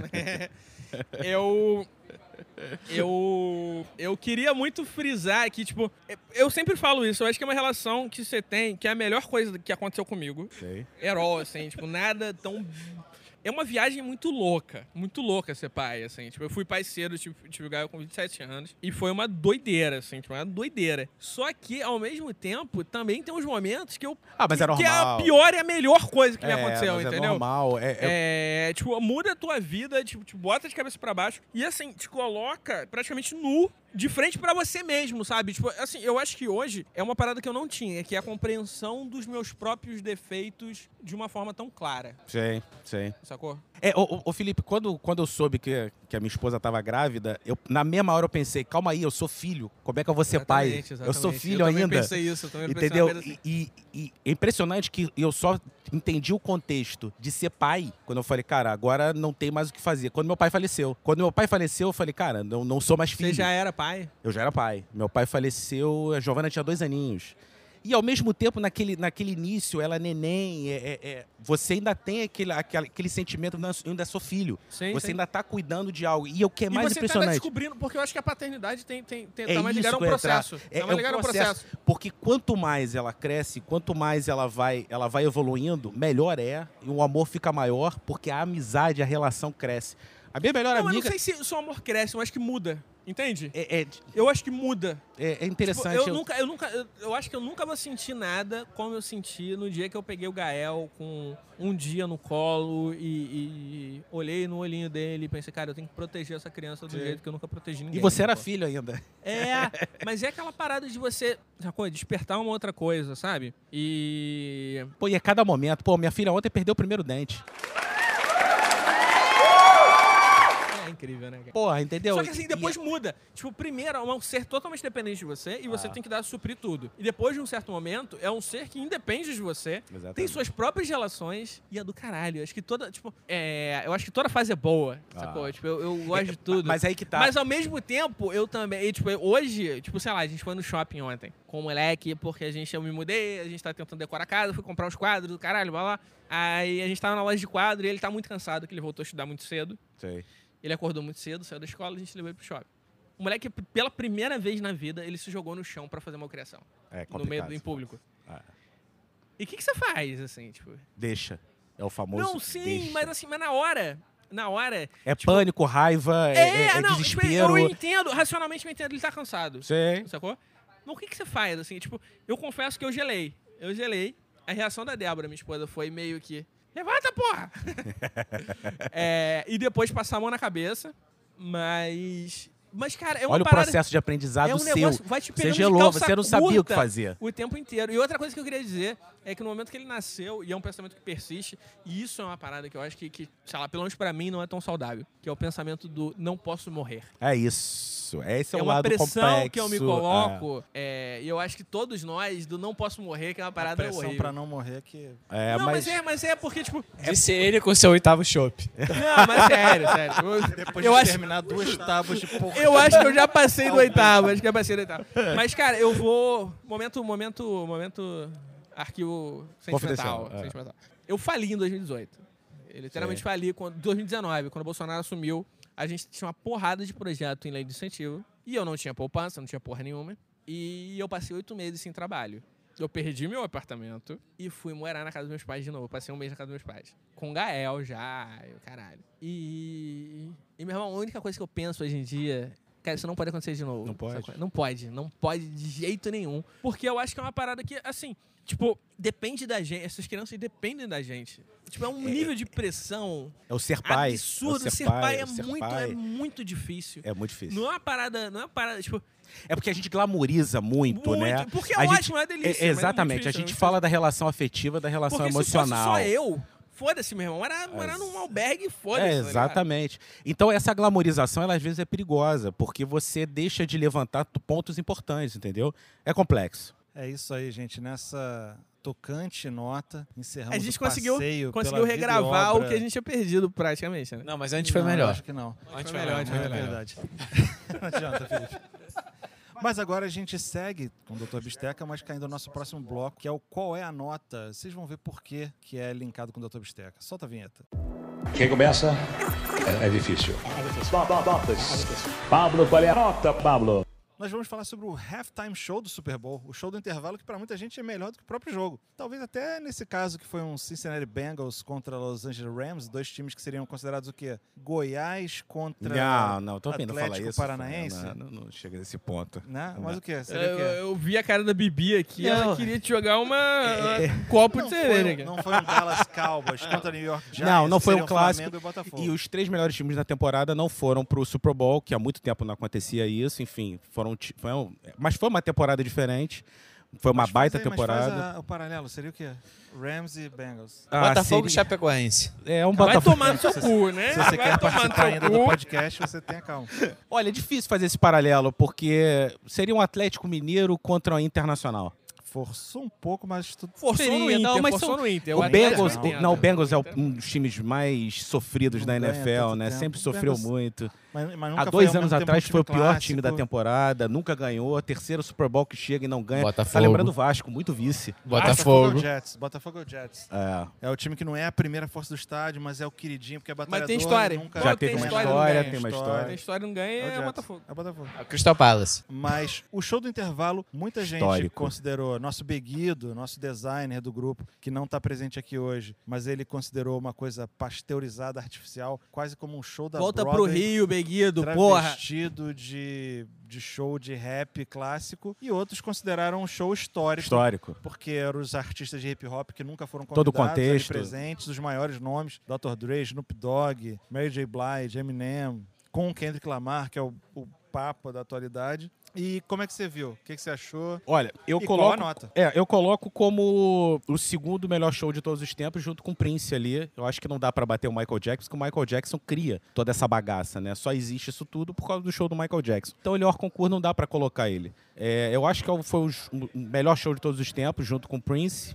Eu queria muito frisar que, tipo... Eu sempre falo isso. Eu acho que é uma relação que você tem, que é a melhor coisa que aconteceu comigo. Sei. Herói, assim, tipo, nada tão... É uma viagem muito louca ser pai, assim. Tipo, eu fui pai cedo, tive o Gael com 27 anos. E foi uma doideira, assim, tipo, uma doideira. Só que, ao mesmo tempo, também tem uns momentos que eu... mas é normal. Que é a pior e a melhor coisa que me aconteceu, mas entendeu? É normal. Tipo, muda a tua vida, tipo, te bota de cabeça pra baixo. E, assim, te coloca praticamente nu, de frente pra você mesmo, sabe? Tipo, assim, eu acho que hoje é uma parada que eu não tinha, que é a compreensão dos meus próprios defeitos de uma forma tão clara. Sim. Sacou? Ô Felipe, quando eu soube que a minha esposa estava grávida, na mesma hora eu pensei, calma aí, eu sou filho, como é que eu vou ser pai? Exatamente. Eu sou filho ainda. Eu também pensei isso, entendeu? Assim. E é impressionante que eu só entendi o contexto de ser pai quando eu falei, cara, agora não tem mais o que fazer. Quando meu pai faleceu. Eu falei, cara, não sou mais filho. Você já era pai? Eu já era pai. Meu pai faleceu, a Giovana tinha 2 aninhos. E ao mesmo tempo, naquele início, ela neném, você ainda tem aquele sentimento, eu ainda sou filho. Sim, você sim. ainda está cuidando de algo. E o que é mais você impressionante... tá descobrindo, porque eu acho que a paternidade tá mais isso ligada a um que eu ia processo. entrar. Tá mais ligada a um processo. Porque quanto mais ela cresce, quanto mais ela vai evoluindo, melhor é. E o amor fica maior, porque a amizade, a relação cresce. A minha melhor amiga... Mas não sei se o seu amor cresce, eu acho que muda. Entende? É, eu acho que muda. É interessante. Tipo, eu acho que eu nunca vou sentir nada como eu senti no dia que eu peguei o Gael com um dia no colo e olhei no olhinho dele e pensei, cara, eu tenho que proteger essa criança do jeito que eu nunca protegi ninguém. E você era filho ainda. Mas é aquela parada de você, despertar uma outra coisa, sabe? E a cada momento, minha filha ontem perdeu o primeiro dente. É incrível, né, cara? Porra, entendeu? Só que assim, depois muda. Tipo, primeiro é um ser totalmente dependente de você e você tem que suprir tudo. E depois de um certo momento, é um ser que independe de você, Exatamente. Tem suas próprias relações e é do caralho. Eu acho que toda, eu acho que toda fase é boa, sacou? Tipo, eu gosto de tudo. Mas aí que tá. Mas ao mesmo tempo, eu também, hoje, sei lá, a gente foi no shopping ontem com o moleque, porque eu me mudei, a gente tá tentando decorar a casa, fui comprar uns quadros do caralho, blá blá. Aí a gente tava na loja de quadro e ele tá muito cansado, que ele voltou a estudar muito cedo. Sei. Ele acordou muito cedo, saiu da escola, a gente levou ele pro shopping. O moleque, pela primeira vez na vida, ele se jogou no chão pra fazer malcriação. No meio em público. E o que você faz, assim, tipo? Deixa. É o famoso. Não, sim, deixa. mas assim, na hora. É pânico, raiva, não, desespero. Eu entendo, racionalmente eu entendo, ele tá cansado. Sim. Sacou? Mas o que você faz, assim? Tipo, eu confesso que eu gelei. A reação da Débora, minha esposa, foi meio que... Levanta, porra! E depois passar a mão na cabeça. Mas, cara, é uma Olha parada... o processo de aprendizado um seu. negócio, vai te Você pegando de gelou, calça você não sabia o que curta fazer. o tempo inteiro. E outra coisa que eu queria dizer é que no momento que ele nasceu, e é um pensamento que persiste, e isso é uma parada que eu acho que sei lá, pelo menos pra mim, não é tão saudável, que é o pensamento do não posso morrer. É isso. Esse é o uma lado pressão complexo. que eu me coloco, e eu acho que todos nós, do não posso morrer, que é uma parada pressão horrível. pra não morrer que... Não, mas é porque, tipo... Disse ele com seu 8º chopp. Não, mas sério. Depois Eu de acho- terminar 2 tábuas de porra. Eu acho que eu já passei do 8º, Mas, cara, eu vou... Momento arquivo Confidencial, sentimental. Eu fali em 2018. Eu literalmente fali em 2019, quando o Bolsonaro assumiu. A gente tinha uma porrada de projeto em lei de incentivo. E eu não tinha poupança, não tinha porra nenhuma. E eu passei 8 meses sem trabalho. Eu perdi meu apartamento e fui morar na casa dos meus pais de novo. Eu passei um mês na casa dos meus pais. Com Gael já, caralho. E meu irmão, a única coisa que eu penso hoje em dia... Cara, isso não pode acontecer de novo. Não pode? Não pode de jeito nenhum. Porque eu acho que é uma parada que, assim... Tipo, depende da gente. Essas crianças dependem da gente. Tipo, é um nível de pressão... É o ser pai. absurdo. É o Ser pai é o ser é pai. muito difícil. É muito difícil. Não é uma parada, tipo... É porque a gente glamoriza muito, né? Porque é a ótimo, gente, é delícia. mas é muito exatamente. difícil, a gente né? fala da relação afetiva, da relação Porque emocional. se fosse só eu, foda-se, meu irmão. Morar num albergue, foda-se. tá ligado? Exatamente. Então, essa glamorização, ela às vezes é perigosa, porque você deixa de levantar pontos importantes, entendeu? É complexo. É isso aí, gente. Nessa tocante nota, encerramos A gente o passeio conseguiu pela regravar vida e o obra. que a gente tinha perdido, praticamente. Né? Não, mas antes foi Não, melhor. Acho que não. Antes foi melhor, É verdade. Não adianta, Felipe. Mas agora a gente segue com o Dr. Bisteca, mas caindo no nosso próximo bloco, que é o Qual é a Nota? Vocês vão ver por que é linkado com o Dr. Bisteca. Solta a vinheta. Quem começa é difícil. Pablo, qual é a nota, Pablo? Nós vamos falar sobre o halftime show do Super Bowl, o show do intervalo que para muita gente é melhor do que o próprio jogo. Talvez até nesse caso que foi um Cincinnati Bengals contra Los Angeles Rams, 2 times que seriam considerados o quê? Goiás contra Não, tô ouvindo falar Atlético isso. Paranaense. Não chega nesse ponto. Né? Mas o quê? Seria o quê? Eu vi a cara da Bibi aqui, Não. ela queria te jogar um copo de cerveja. aqui. Não foi um Dallas Cowboys contra New York Giants. Não foi seriam um clássico. Flamengo e Botafogo. E os 3 melhores times da temporada não foram pro Super Bowl, que há muito tempo não acontecia isso. Enfim, mas foi uma temporada diferente. Foi uma baita temporada. Mas o paralelo seria o quê? Rams e Bengals. Botafogo e Chapecoense. É um Vai Botafogo. tomar no seu cu, né? Se você Vai quer tomar no participar seu ainda cu. do podcast, você tenha calma. Olha, é difícil fazer esse paralelo, porque seria um Atlético Mineiro contra o Internacional. Forçou um pouco, mas tudo Forçou no Seria, Inter, não, mas forçou são- no Inter. O Bengals, não, o Bengals é um dos times mais sofridos Não da ganha NFL, tanto né? tempo. Sempre O sofreu Bengals- muito. Mas nunca Há foi 2 ao anos mesmo tempo atrás um foi o time pior time da clássico. temporada, nunca ganhou, terceiro Super Bowl que chega e não ganha. Botafogo. Tá lembrando o Vasco, muito vice. Botafogo. Botafogo é o Jets. É. É o time que não é a primeira força do estádio, mas é o queridinho, porque é batalhador. Mas tem história. e Nunca... Já Quando teve tem uma história, história, não ganha. tem uma História. história. Tem história, não ganha, É o é Jets. Botafogo. É o Botafogo. Crystal Palace. Mas o show do intervalo, muita gente Histórico. considerou, nosso Beguido, nosso designer do grupo, que não está presente aqui hoje, mas ele considerou uma coisa pasteurizada, artificial, quase como um show da Volta pro Broadway, Rio, Beguido, porra. travestido de show de rap clássico, e outros consideraram um show histórico. Porque eram os artistas de hip hop que nunca foram Todo o convidados ali contexto. presentes, os maiores nomes, Dr. Dre, Snoop Dogg, Mary J. Blige, Eminem, com Kendrick Lamar, que é o papa da atualidade. E como é que você viu? O que você achou? Olha, eu E qual a coloco. nota? Eu coloco como o segundo melhor show de todos os tempos, junto com o Prince ali. Eu acho que não dá pra bater o Michael Jackson, porque o Michael Jackson cria toda essa bagaça, né? Só existe isso tudo por causa do show do Michael Jackson. Então, o melhor concurso não dá pra colocar ele. Eu acho que foi o melhor show de todos os tempos, junto com o Prince,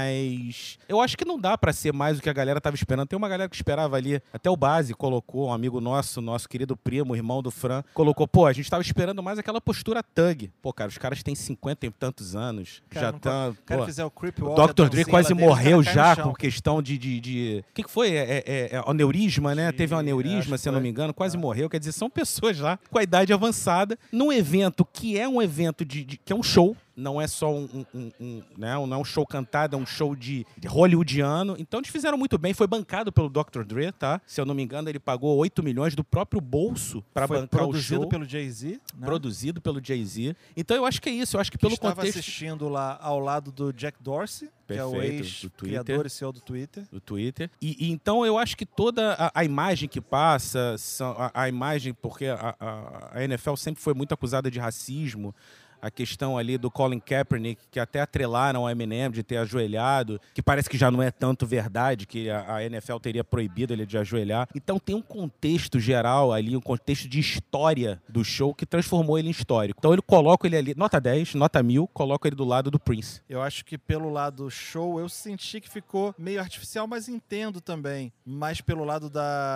mas eu acho que não dá pra ser mais do que a galera tava esperando. Tem uma galera que esperava ali, até o Base colocou, um amigo nosso querido primo, irmão do Fran, colocou, pô, a gente tava esperando mais aquela postura thug. Pô, cara, os caras têm 50 e tantos anos, Cara, já não estão... O cara fizer o Creep O Walk, a Dr. Dre dancinha quase lá dele, morreu o cara cai já no chão. por questão de... O que foi? Aneurisma, né? Teve um acho aneurisma, que se eu não foi. me engano. Quase morreu. Quer dizer, são pessoas já com a idade avançada num evento que é um evento momento que é um show, não é só né, não é um show cantado, é um show de hollywoodiano. Então eles fizeram muito bem, foi bancado pelo Dr. Dre, tá? Se eu não me engano, ele pagou 8 milhões do próprio bolso para bancar o show. Produzido pelo Jay-Z. Né? Produzido pelo Jay-Z. Então eu acho que é isso, eu acho que pelo estava contexto... assistindo lá ao lado do Jack Dorsey, que é o ex-criador e CEO do Twitter. Do Twitter. E então eu acho que toda a imagem que passa, a imagem, porque a NFL sempre foi muito acusada de racismo, a questão ali do Colin Kaepernick, que até atrelaram ao Eminem de ter ajoelhado, que parece que já não é tanto verdade, que a NFL teria proibido ele de ajoelhar. Então tem um contexto geral ali, um contexto de história do show que transformou ele em histórico. Então eu coloco ele ali, nota 10, nota 1000, coloco ele do lado do Prince. Eu acho que pelo lado show, eu senti que ficou meio artificial, mas entendo também. Mas pelo lado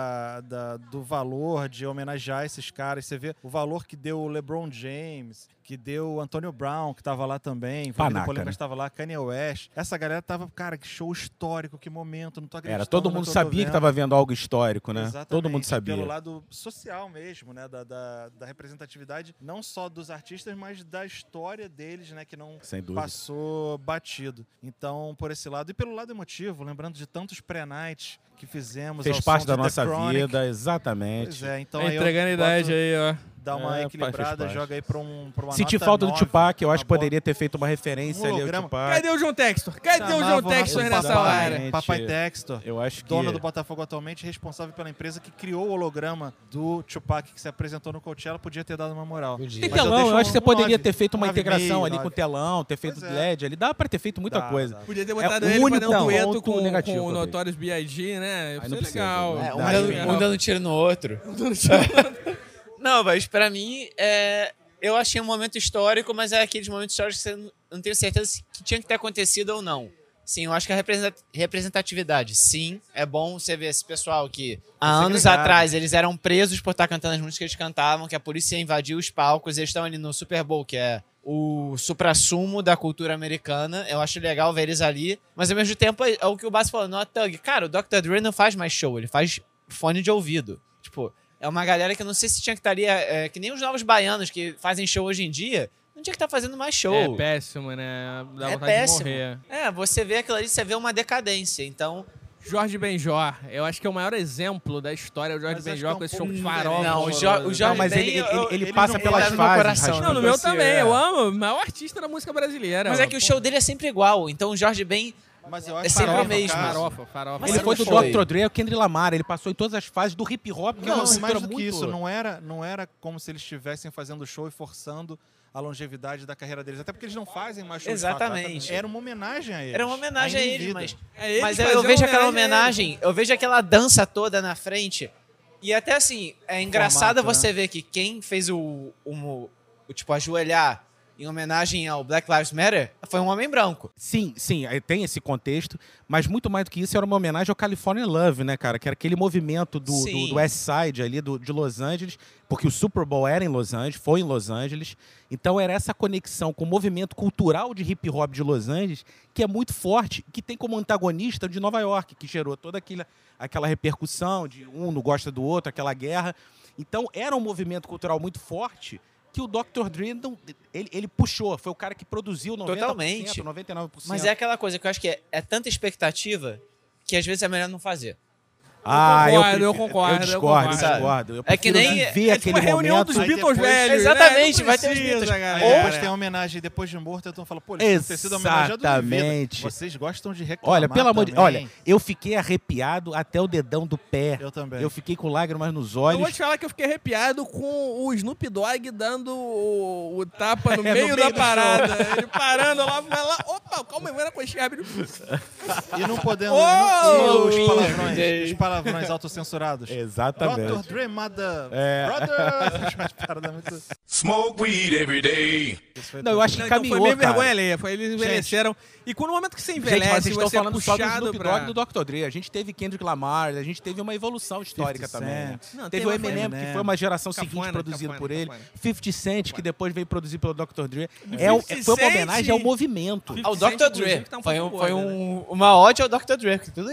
do valor de homenagear esses caras, você vê o valor que deu o LeBron James, que deu o Antonio Brown, que tava lá também. Panaca, né? Estava lá, Kanye West. Essa galera tava, cara, que show histórico, que momento, não tô acreditando. Todo mundo sabia que tava vendo algo histórico, né? Exatamente. Todo mundo sabia. Pelo lado social mesmo, né? Da representatividade, não só dos artistas, mas da história deles, né? Que não passou batido. Então, por esse lado. E pelo lado emotivo, lembrando de tantos pré-nights que fizemos. Fez parte da nossa vida, exatamente. Pois é, então entregando a idade aí, ó. Dá uma equilibrada, joga aí pra uma Senti nota falta 9, do Tupac, eu acho que poderia ter feito uma referência ali ao Tupac. Cadê o John Textor? Cadê o John Textor nessa hora? Papai Textor, eu acho que... dono do Botafogo atualmente, responsável pela empresa que criou o holograma do Tupac que se apresentou no Coachella, podia ter dado uma moral. Tem telão, eu acho que você poderia ter feito uma integração ali com o telão, ter feito LED ali, dá pra ter feito muita coisa. Podia ter botado ele pra dar um dueto com o Notorious B.I.G., né? Isso é legal. Um dando tiro no outro. Não, mas pra mim, eu achei um momento histórico, mas é aqueles momentos históricos que você não tenho certeza se tinha que ter acontecido ou não. Sim, eu acho que a representatividade, sim, é bom você ver esse pessoal que há anos atrás eles eram presos por estar cantando as músicas que eles cantavam, que a polícia invadiu os palcos, eles estão ali no Super Bowl, que é o suprassumo da cultura americana. Eu acho legal ver eles ali, mas ao mesmo tempo é o que o Bass falou, no Thug. Cara, o Dr. Dre não faz mais show, ele faz fone de ouvido. Tipo, é uma galera que eu não sei se tinha que estaria... que nem os novos baianos que fazem show hoje em dia, não tinha que estar fazendo mais show. É péssimo, né? Dá vontade péssimo. de morrer. Você vê aquilo ali, você vê uma decadência, então... Jorge Benjor, eu acho que é o maior exemplo da história, o Jorge Benjor com esse show farofa. Não, o Jorge mas Ben, ele passa pelas fases. Não, no meu também, eu amo, o maior artista da música brasileira. Mas é que o show dele é sempre igual, então o Jorge Ben... Mas eu acho é sempre o mesmo. Farofa. Ele foi do Dr. Dre, o Kendrick Lamar, ele passou em todas as fases do hip hop. Que não, é mais do muito... que isso, não era como se eles estivessem fazendo show e forçando a longevidade da carreira deles. Até porque eles não fazem mais show. Exatamente. Era uma homenagem a eles. Era uma homenagem a eles, mas eu eu vejo aquela homenagem, eu vejo aquela dança toda na frente. E até assim, é engraçado você ver que quem fez o tipo, ajoelhar em homenagem ao Black Lives Matter, foi um homem branco. Sim, tem esse contexto, mas muito mais do que isso, era uma homenagem ao California Love, né, cara? Que era aquele movimento do West Side ali, de Los Angeles, porque o Super Bowl era em Los Angeles, foi em Los Angeles. Então era essa conexão com o movimento cultural de hip hop de Los Angeles, que é muito forte, que tem como antagonista de Nova York, que gerou toda aquela repercussão de um não gosta do outro, aquela guerra. Então era um movimento cultural muito forte, que o Dr. Dre, ele puxou, foi o cara que produziu 90%, totalmente. 99%. Mas é aquela coisa que eu acho que é tanta expectativa que às vezes é melhor não fazer. Eu concordo. Eu discordo. Eu é que nem ver aquele reunião dos Beatles velhos. Exatamente, né? vai ter os Beatles. Depois tem a homenagem, depois de morto, então fala, pô, eles ter sido homenageado de vida. Vocês gostam de reclamar. Olha, pelo amor de Deus, olha, eu fiquei arrepiado até o dedão do pé. Eu também. Eu fiquei com lágrimas nos olhos. Eu vou te falar que eu fiquei arrepiado com o Snoop Dogg dando o tapa no meio da parada. Ele parando lá, opa, calma aí, vai na coxinha. E não podendo... Os palavrões autocensurados. Exatamente. Dr. Dre, mother, brother. Smoke weed every day. Não, eu acho que caminhou, foi meio cara. vergonha alheia. Eles envelheceram. E no momento que você envelhece, mas vocês estão você é falando só do puxado Snoop Dogg e do Dr. Dre. A gente teve Kendrick Lamar, a gente teve uma evolução histórica também. Não, teve o Eminem, que foi uma geração seguinte produzido por ele. 50 Cent, que depois veio produzido pelo Dr. Dre. Foi uma homenagem ao movimento. Ao Dr. Dre. Foi uma ode ao Dr. Dre, porque tudo ele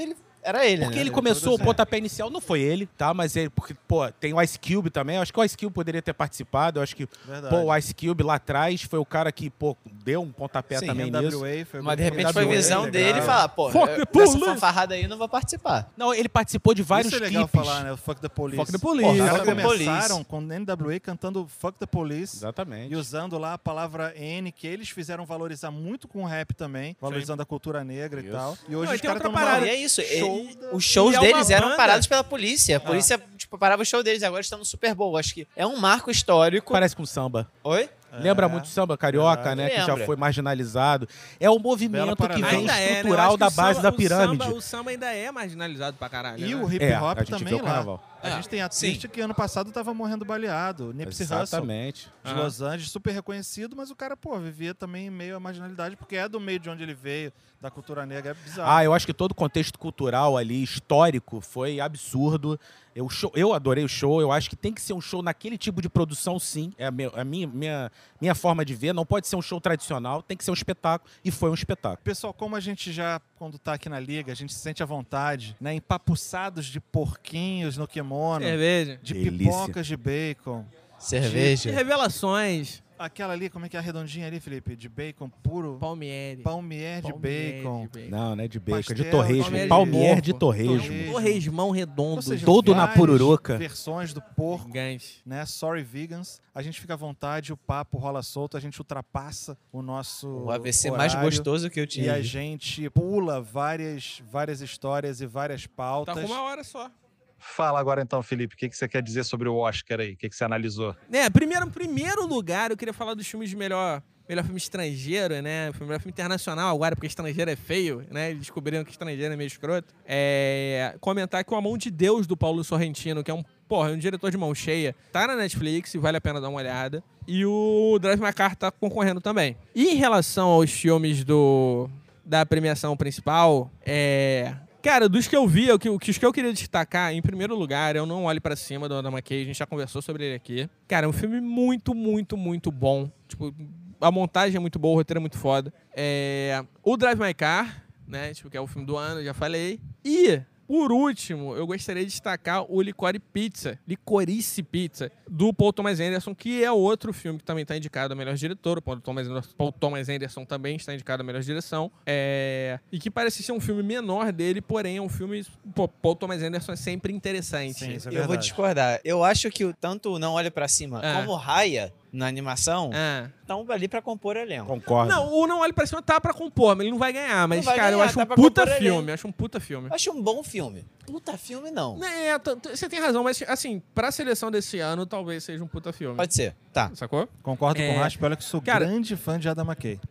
era ele, Porque né? ele começou, o produziu. pontapé inicial não foi ele, tá? Mas ele, porque, pô, tem o Ice Cube também. Eu acho que o Ice Cube poderia ter participado. Eu acho que, Verdade. pô, o Ice Cube lá atrás foi o cara que, pô, deu um pontapé Sim, também nisso. NWA foi Mas de repente foi NWA, visão legal. dele e falar, pô, Fuck the dessa police. fanfarrada aí eu não vou participar. Não, ele participou de vários Isso é legal clipes. falar, né? O Fuck the Police. Fuck the Police. Os Porra, caras Fuck the começaram com o NWA cantando Fuck the Police. Exatamente. E usando lá a palavra N, que eles fizeram valorizar muito com o rap também, valorizando a cultura negra Isso. e tal. E hoje Não, e os tem caras outra estão parada. E é isso. Os E shows é uma deles eram banda- parados pela polícia. A polícia, tipo, parava o show deles. Agora estão no Super Bowl. Acho que é um marco histórico. Parece com samba. Oi? Lembra muito samba carioca, né? Que já Lembra. foi marginalizado. É um movimento que parada. vem Ainda é, né? Eu estrutural acho que da o base samba- da pirâmide. O samba ainda é marginalizado pra caralho. E né? o hip hop a gente também vê o lá. carnaval. A gente tem artista que ano passado tava morrendo baleado. Nipsey Hussle, Exatamente. de Los Angeles, super reconhecido, mas o cara, pô, vivia também em meio à marginalidade, porque é do meio de onde ele veio, da cultura negra, é bizarro. Ah, eu acho que todo o contexto cultural ali, histórico, foi absurdo. Eu adorei o show, eu acho que tem que ser um show naquele tipo de produção, sim. É a minha forma de ver. Não pode ser um show tradicional, tem que ser um espetáculo. E foi um espetáculo. Pessoal, como a gente já, quando tá aqui na liga, a gente se sente à vontade, né? Empapuçados de porquinhos no kimono, Cerveja. de Delícia. pipocas de bacon. E Cerveja. revelações. Aquela ali, como é que é a redondinha ali, Felipe? De bacon puro? Palmieri. Palmier de bacon. Não é de bacon, é de Pastel, torresmo. palmier Palmier de de porco, torresmo. torresmo. Torresmão redondo. Ou seja, todo na várias pururuca. versões do porco, Gigante. né? Sorry, vegans. A gente fica à vontade, o papo rola solto, a gente ultrapassa o nosso O AVC mais horário gostoso que eu e tive. a gente pula várias histórias e várias pautas. Tá com 1 hora só. Fala agora então, Felipe, o que você quer dizer sobre o Oscar aí? O que você analisou? Em primeiro lugar, eu queria falar dos filmes de melhor filme estrangeiro, né? Melhor filme internacional agora, porque estrangeiro é feio, né? Eles descobriram que estrangeiro é meio escroto. Comentar que o A Mão de Deus, do Paulo Sorrentino, que é um diretor de mão cheia, tá na Netflix, vale a pena dar uma olhada. E o Drive My Car tá concorrendo também. E em relação aos filmes da premiação principal, cara, dos que eu vi, os que eu queria destacar, em primeiro lugar, Eu Não Olhe Pra Cima, do Adam McKay. A gente já conversou sobre ele aqui. Cara, é um filme muito, muito, muito bom. Tipo, a montagem é muito boa, o roteiro é muito foda. O Drive My Car, né? Tipo, que é o filme do ano, já falei. E, por último, eu gostaria de destacar o Licorice Pizza, do Paul Thomas Anderson, que é outro filme que também está indicado a melhor diretor. O Paul Thomas Anderson também está indicado a melhor direção. E que parece ser um filme menor dele, porém é um filme... Paul Thomas Anderson é sempre interessante. Sim, isso é Eu vou verdade. discordar. Eu acho que tanto o Não Olhe Pra Cima como o Raya, na animação, estão ali pra compor elenco. Concordo. Não, o Não Olhe Pra Cima tá pra compor, mas ele não vai ganhar. Mas, Não vai cara, eu ganhar, acho tá um pra puta compor filme. elenco. Acho um puta filme. Eu acho um bom filme. Puta filme, não. Você tem razão, mas assim, pra seleção desse ano, talvez seja um puta filme. Pode ser. Tá. Sacou? Concordo com o Raspa, olha que sou Cara, grande fã de Adam McKay.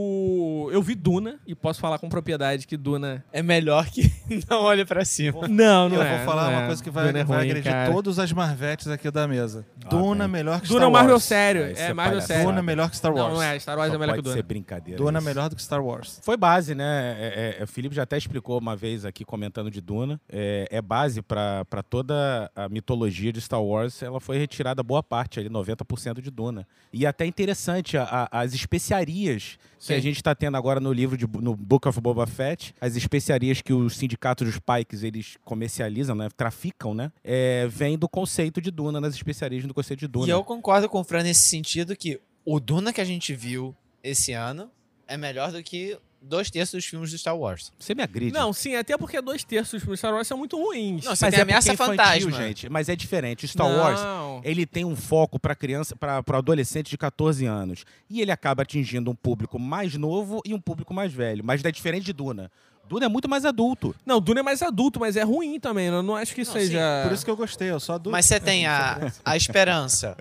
Eu vi Duna e posso falar com propriedade que Duna... É melhor que Não Olhe Pra Cima. Não Eu é. vou falar não uma é. coisa que vai Duna é ruim, agredir cara. todos as Marvetes aqui da mesa. Duna melhor que Duna é Star um Marvel Wars. sério. Isso É é Marvel palhaçada. sério. Duna melhor que Star Wars. Não é. Star Wars Só é melhor que pode Duna. ser brincadeira. Duna é isso. melhor do que Star Wars. Foi base, né? O Felipe já até explicou uma vez aqui comentando de Duna. É base para toda a mitologia de Star Wars. Ela foi retirada boa parte, ali, 90% de Duna. E até interessante, as especiarias que a gente está tendo agora no no Book of Boba Fett, as especiarias que os sindicatos dos Pikes, eles comercializam, né? Traficam, né? Vem do conceito de Duna, nas especiarias do conceito de Duna. E eu concordo com o Fran nesse sentido que o Duna que a gente viu esse ano é melhor do que 2/3 dos filmes do Star Wars. Você me agride. Não, sim, até porque 2/3 dos filmes de Star Wars são muito ruins. Não, você Mas tem é Ameaça porque é infantil, Fantasma. gente. Mas é diferente. O Star Não. Wars, ele tem um foco para criança, para adolescente de 14 anos. E ele acaba atingindo um público mais novo e um público mais velho. Mas é diferente de Duna. Duna é muito mais adulto. Não, Duna é mais adulto, mas é ruim também. Eu não acho que seja... Por isso que eu gostei, eu só Mas você tem a Esperança,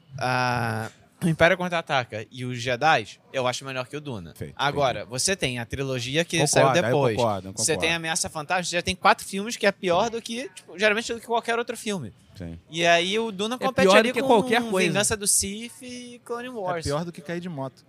o Império Contra-Ataca e os Jedi, eu acho melhor que o Duna. Perfeito, Agora, você tem a trilogia que Concordo, saiu aí eu depois. concordo. Você tem a Ameaça Fantasma, você já tem 4 filmes que é pior do que, tipo, geralmente do que qualquer outro filme. Sim. E aí o Duna compete pior ali do que com qualquer coisa. Vingança do Sith e Clone É Wars. pior do que cair de moto.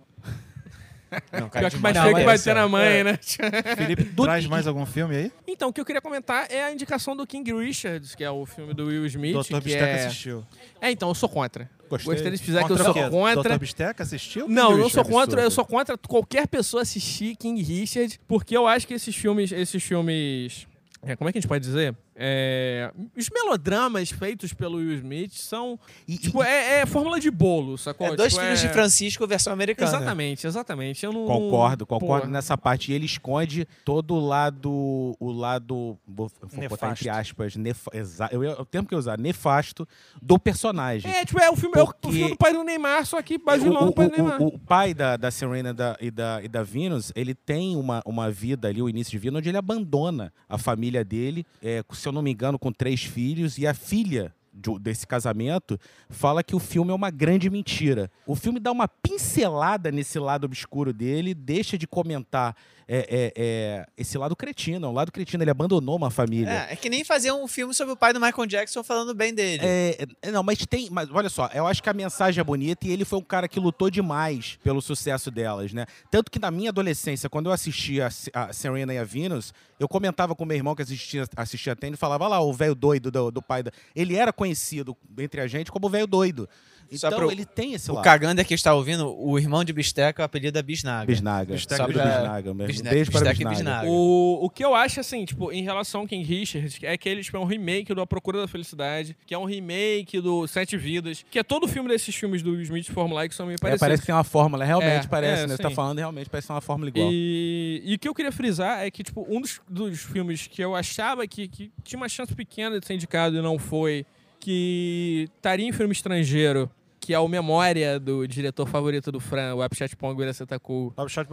Não, Pior que mais não, feio que mas bater na mãe, né? Felipe, traz mais algum filme aí? Então, o que eu queria comentar é a indicação do King Richards, que é o filme do Will Smith. Dr. que Bisteca assistiu. Então, eu sou contra. Gostei. Gostaria de precisar que eu Contra sou o quê? contra. Dr. Bisteca assistiu? Não, King eu sou Richard, contra, eu absurdo. sou contra qualquer pessoa assistir King Richard, porque eu acho que esses filmes Como é que a gente pode dizer? Os melodramas feitos pelo Will Smith são... é fórmula de bolo, sacou? É Dois Filhos de Francisco versão americana. Exatamente. Eu não... Concordo nessa parte. E ele esconde todo o lado vou botar entre aspas, o termo que eu usar, nefasto do personagem. O filme do pai do Neymar, só que basilão do pai do Neymar. O pai da Serena e da Venus, ele tem uma vida ali, o início de vida, onde ele abandona a família dele, se eu não me engano, com 3 filhos, e a filha desse casamento fala que o filme é uma grande mentira. O filme dá uma pincelada nesse lado obscuro dele, deixa de comentar esse lado cretino. O lado cretino, ele abandonou uma família. É que nem fazer um filme sobre o pai do Michael Jackson falando bem dele. Mas olha só, eu acho que a mensagem é bonita e ele foi um cara que lutou demais pelo sucesso delas, né? Tanto que na minha adolescência, quando eu assistia a Serena e a Venus, eu comentava com meu irmão que assistia a tênis e falava lá, o velho doido do pai da... Ele era conhecido entre a gente como o velho doido. Então ele tem esse lado. O Cagander que está ouvindo, o irmão de Bisteca, o apelido é Bisnaga. Bisnaga. Bisnaga mesmo. Beijo para Bisnaga. O que eu acho, assim, em relação ao King Richard, é que ele é um remake do A Procura da Felicidade, que é um remake do Sete Vidas, que é todo o filme desses filmes do Smith Fórmula que são meio parecidos. Parece que tem uma fórmula, realmente parece, né? Você tá falando, realmente parece uma fórmula igual. E o que eu queria frisar é que, um dos filmes que eu achava que tinha uma chance pequena de ser indicado e não foi, que estaria em filme estrangeiro, que é o Memória do diretor favorito do Fran, o Apichat Pongo Setaku.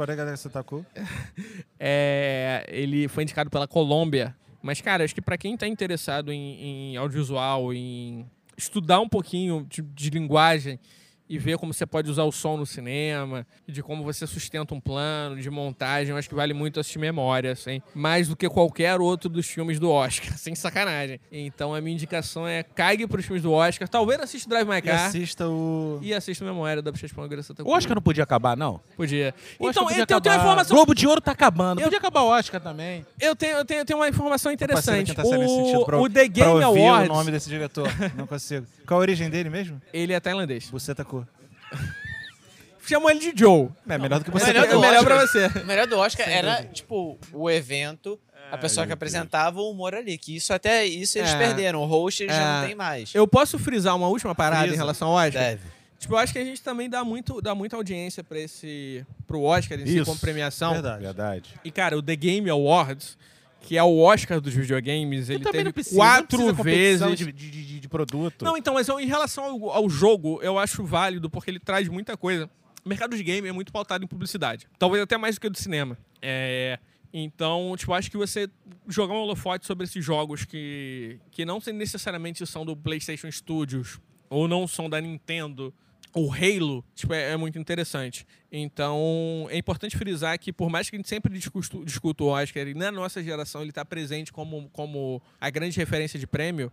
Ele foi indicado pela Colômbia. Mas, cara, acho que pra quem tá interessado em audiovisual, em estudar um pouquinho de linguagem e ver como você pode usar o som no cinema, de como você sustenta um plano, de montagem, eu acho que vale muito assistir Memória, assim, mais do que qualquer outro dos filmes do Oscar, sem sacanagem. Então a minha indicação é cague pros filmes do Oscar, talvez assista Drive My Car. E assista Memória da Bichete Ponga Santa Cruz. O Oscar não podia acabar, não? Podia. Então, eu tenho uma informação... Globo de Ouro tá acabando, podia acabar o Oscar também. Eu tenho uma informação interessante. O The Game Awards... o nome desse diretor, não consigo. Qual a origem dele mesmo? Ele é tailandês. Setaku. Chamou ele de Joe. É melhor do que você. Melhor pra você. O melhor do Oscar era, o evento, a pessoa que apresentava o humor ali. Que isso eles perderam. O host eles já não tem mais. Eu posso frisar uma última parada em relação ao Oscar? Deve. Eu acho que a gente também dá muita audiência pro Oscar em si, como premiação. Verdade. E, cara, o The Game Awards, que é o Oscar dos videogames, ele teve 4 vezes de produto. Não, então, mas em relação ao jogo, eu acho válido, porque ele traz muita coisa. O mercado de game é muito pautado em publicidade. Talvez até mais do que o do cinema. Então, acho que você jogar um holofote sobre esses jogos que não necessariamente são do PlayStation Studios ou não são da Nintendo, o Halo, é muito interessante. Então, é importante frisar que, por mais que a gente sempre discuta o Oscar, e na nossa geração ele está presente como a grande referência de prêmio,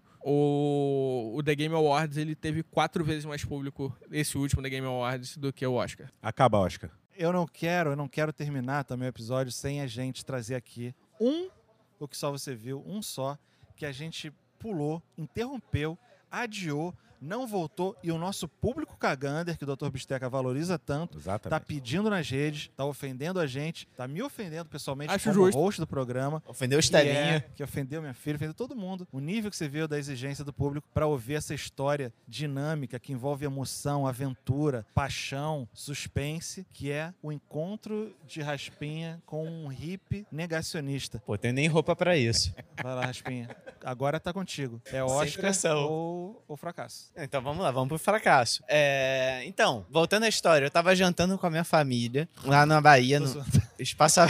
o The Game Awards ele teve 4 vezes mais público, esse último The Game Awards, do que o Oscar. Acaba, Oscar. Eu não quero terminar também o episódio sem a gente trazer aqui o que só você viu, que a gente pulou, interrompeu, adiou, não voltou, e o nosso público Cagander, que o Dr. Bisteca valoriza tanto, tá pedindo nas redes, tá ofendendo a gente, tá me ofendendo pessoalmente como host do programa. Ofendeu o Estelinha. Que ofendeu minha filha, ofendeu todo mundo. O nível que você viu da exigência do público para ouvir essa história dinâmica que envolve emoção, aventura, paixão, suspense, que é o encontro de Raspinha com um hippie negacionista. Pô, tem nem roupa para isso. Vai lá, Raspinha. Agora tá contigo. É Oscar ou fracasso. Então vamos lá, vamos pro fracasso. Então, voltando à história, eu tava jantando com a minha família lá na Bahia, no espaço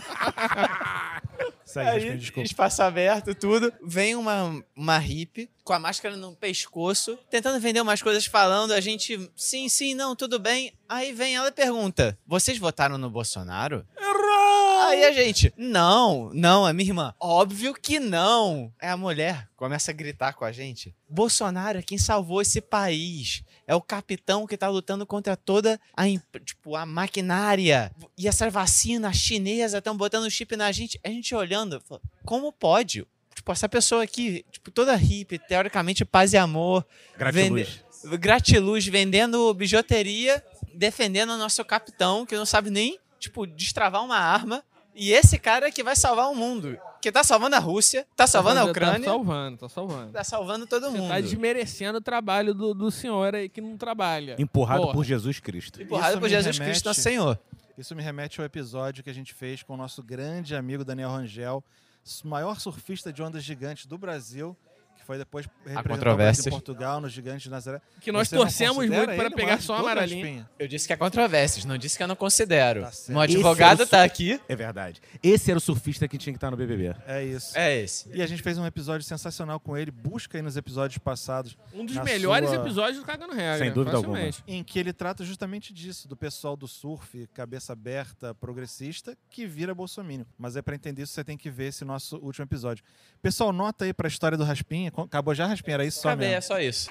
espaço aberto, tudo. Vem uma hippie com a máscara no pescoço, tentando vender umas coisas, falando, a gente, sim, não, tudo bem. Aí vem ela e pergunta, vocês votaram no Bolsonaro? Aí a gente, não, a minha irmã, óbvio que não. Aí a mulher começa a gritar com a gente, Bolsonaro é quem salvou esse país, é o capitão que tá lutando contra toda a maquinária. E essas vacinas chinesas estão botando chip na gente. A gente olhando, como pode? Essa pessoa aqui, toda hippie, teoricamente paz e amor, gratiluz, vendendo bijuteria, defendendo o nosso capitão, que não sabe nem, destravar uma arma. E esse cara é que vai salvar o mundo. Que tá salvando a Rússia, tá salvando a Ucrânia. Tá salvando. Tá salvando todo mundo. Tá desmerecendo o trabalho do senhor aí que não trabalha. Empurrado Porra. por Jesus Cristo. Empurrado por Jesus Cristo, nosso Senhor. Isso me remete ao episódio que a gente fez com o nosso grande amigo Daniel Rangel, maior surfista de ondas gigantes do Brasil, que foi depois representar o Brasil em Portugal, no Gigante de Nazaré. Que nós Você não torcemos considera muito para ele pegar maior só a de toda amarelinha. Espinha? Eu disse que é controvérsias, não disse que eu não considero. Tá certo. Meu advogado Esse tá aqui. É verdade. Esse era o surfista que tinha que estar no BBB. É isso. É esse. E a gente fez um episódio sensacional com ele. Busca aí nos episódios passados. Um dos na melhores sua- episódios do Cagando Regra. Sem dúvida facilmente. Em que ele trata justamente disso, do pessoal do surf, cabeça aberta, progressista, que vira bolsominion. Mas é pra entender isso, você tem que ver esse nosso último episódio. Pessoal, nota aí pra história do Raspinha. Acabou já, Raspinha? Era isso só Acabei, é mesmo? só isso.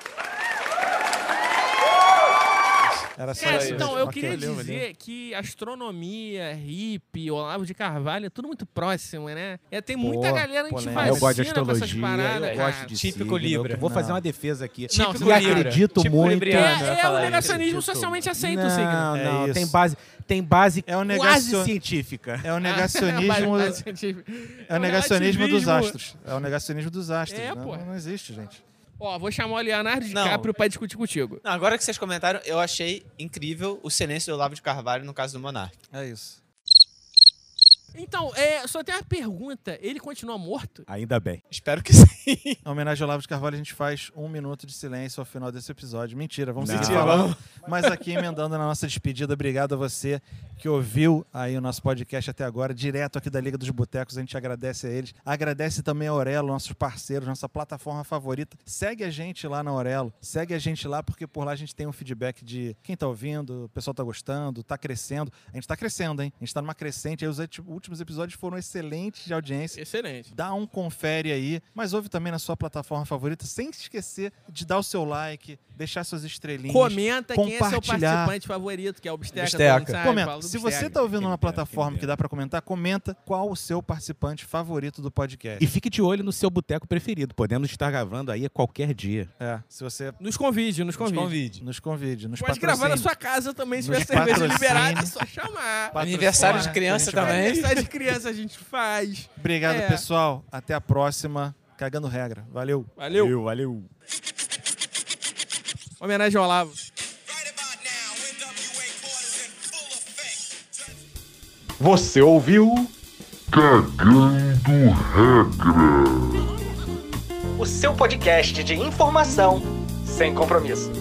Era só Cara, isso. então, eu Ok, queria valeu, dizer valeu. que astronomia, hippie, Olavo de Carvalho, é tudo muito próximo, né? Tem muita Pô, galera que polêmica. fascina Eu gosto de com essas astrologia, paradas, eu cara. gosto de Típico signo, Libra. eu vou fazer Não. uma defesa aqui. Não, e Libra. acredito Tipo muito. libriano, eu ia É o falar negacionismo Acredito. socialmente aceito o signo. Não, É não, isso. tem base É o quase negacion- científica. É o negacionismo. É o negacionismo dos relativismo. astros. É o negacionismo dos astros. É, não, pô. não existe, gente. Ó, vou chamar o Leonardo Não. DiCaprio pra discutir contigo. Não, agora que vocês comentaram, eu achei incrível o silêncio do Olavo de Carvalho no caso do Monark. É isso. Então, só tem uma pergunta. Ele continua morto? Ainda bem. Espero que sim. Em homenagem ao Olavo de Carvalho, a gente faz 1 minuto de silêncio ao final desse episódio. Mentira, vamos Não. seguir falando. Mas aqui, emendando na nossa despedida, obrigado a você que ouviu aí o nosso podcast até agora, direto aqui da Liga dos Botecos. A gente agradece a eles. Agradece também a Aurelo, nossos parceiros, nossa plataforma favorita. Segue a gente lá na Aurelo. Segue a gente lá, porque por lá a gente tem um feedback de quem tá ouvindo, o pessoal tá gostando, tá crescendo. A gente tá crescendo, hein? A gente tá numa crescente. Aí os últimos episódios foram excelentes de audiência. Excelente. Dá um confere aí, mas ouve também na sua plataforma favorita, sem se esquecer de dar o seu like, deixar suas estrelinhas. Comenta quem é seu compartilhar. participante favorito, que é o Bisteca. Bisteca. todo mundo sabe, Comenta. fala do Se Bisteca. você tá ouvindo Quem numa me dera, plataforma quem me que dá pra comentar, comenta qual o seu participante favorito do podcast. E fique de olho no seu boteco preferido. Podemos estar gravando aí a qualquer dia. Se você Nos convide. nos convide, nos Pode gravar na patrocine. sua casa também, se Nos tiver cerveja patrocine. liberada, é só chamar. Patrocine, Aniversário de que a criança gente vai. também. Aniversário de criança a gente faz. Obrigado, É. pessoal. Até a próxima. Cagando regra. Valeu. Valeu. Valeu. Homenagem ao Olavo. Você ouviu Cagando Regra. O seu podcast de informação sem compromisso.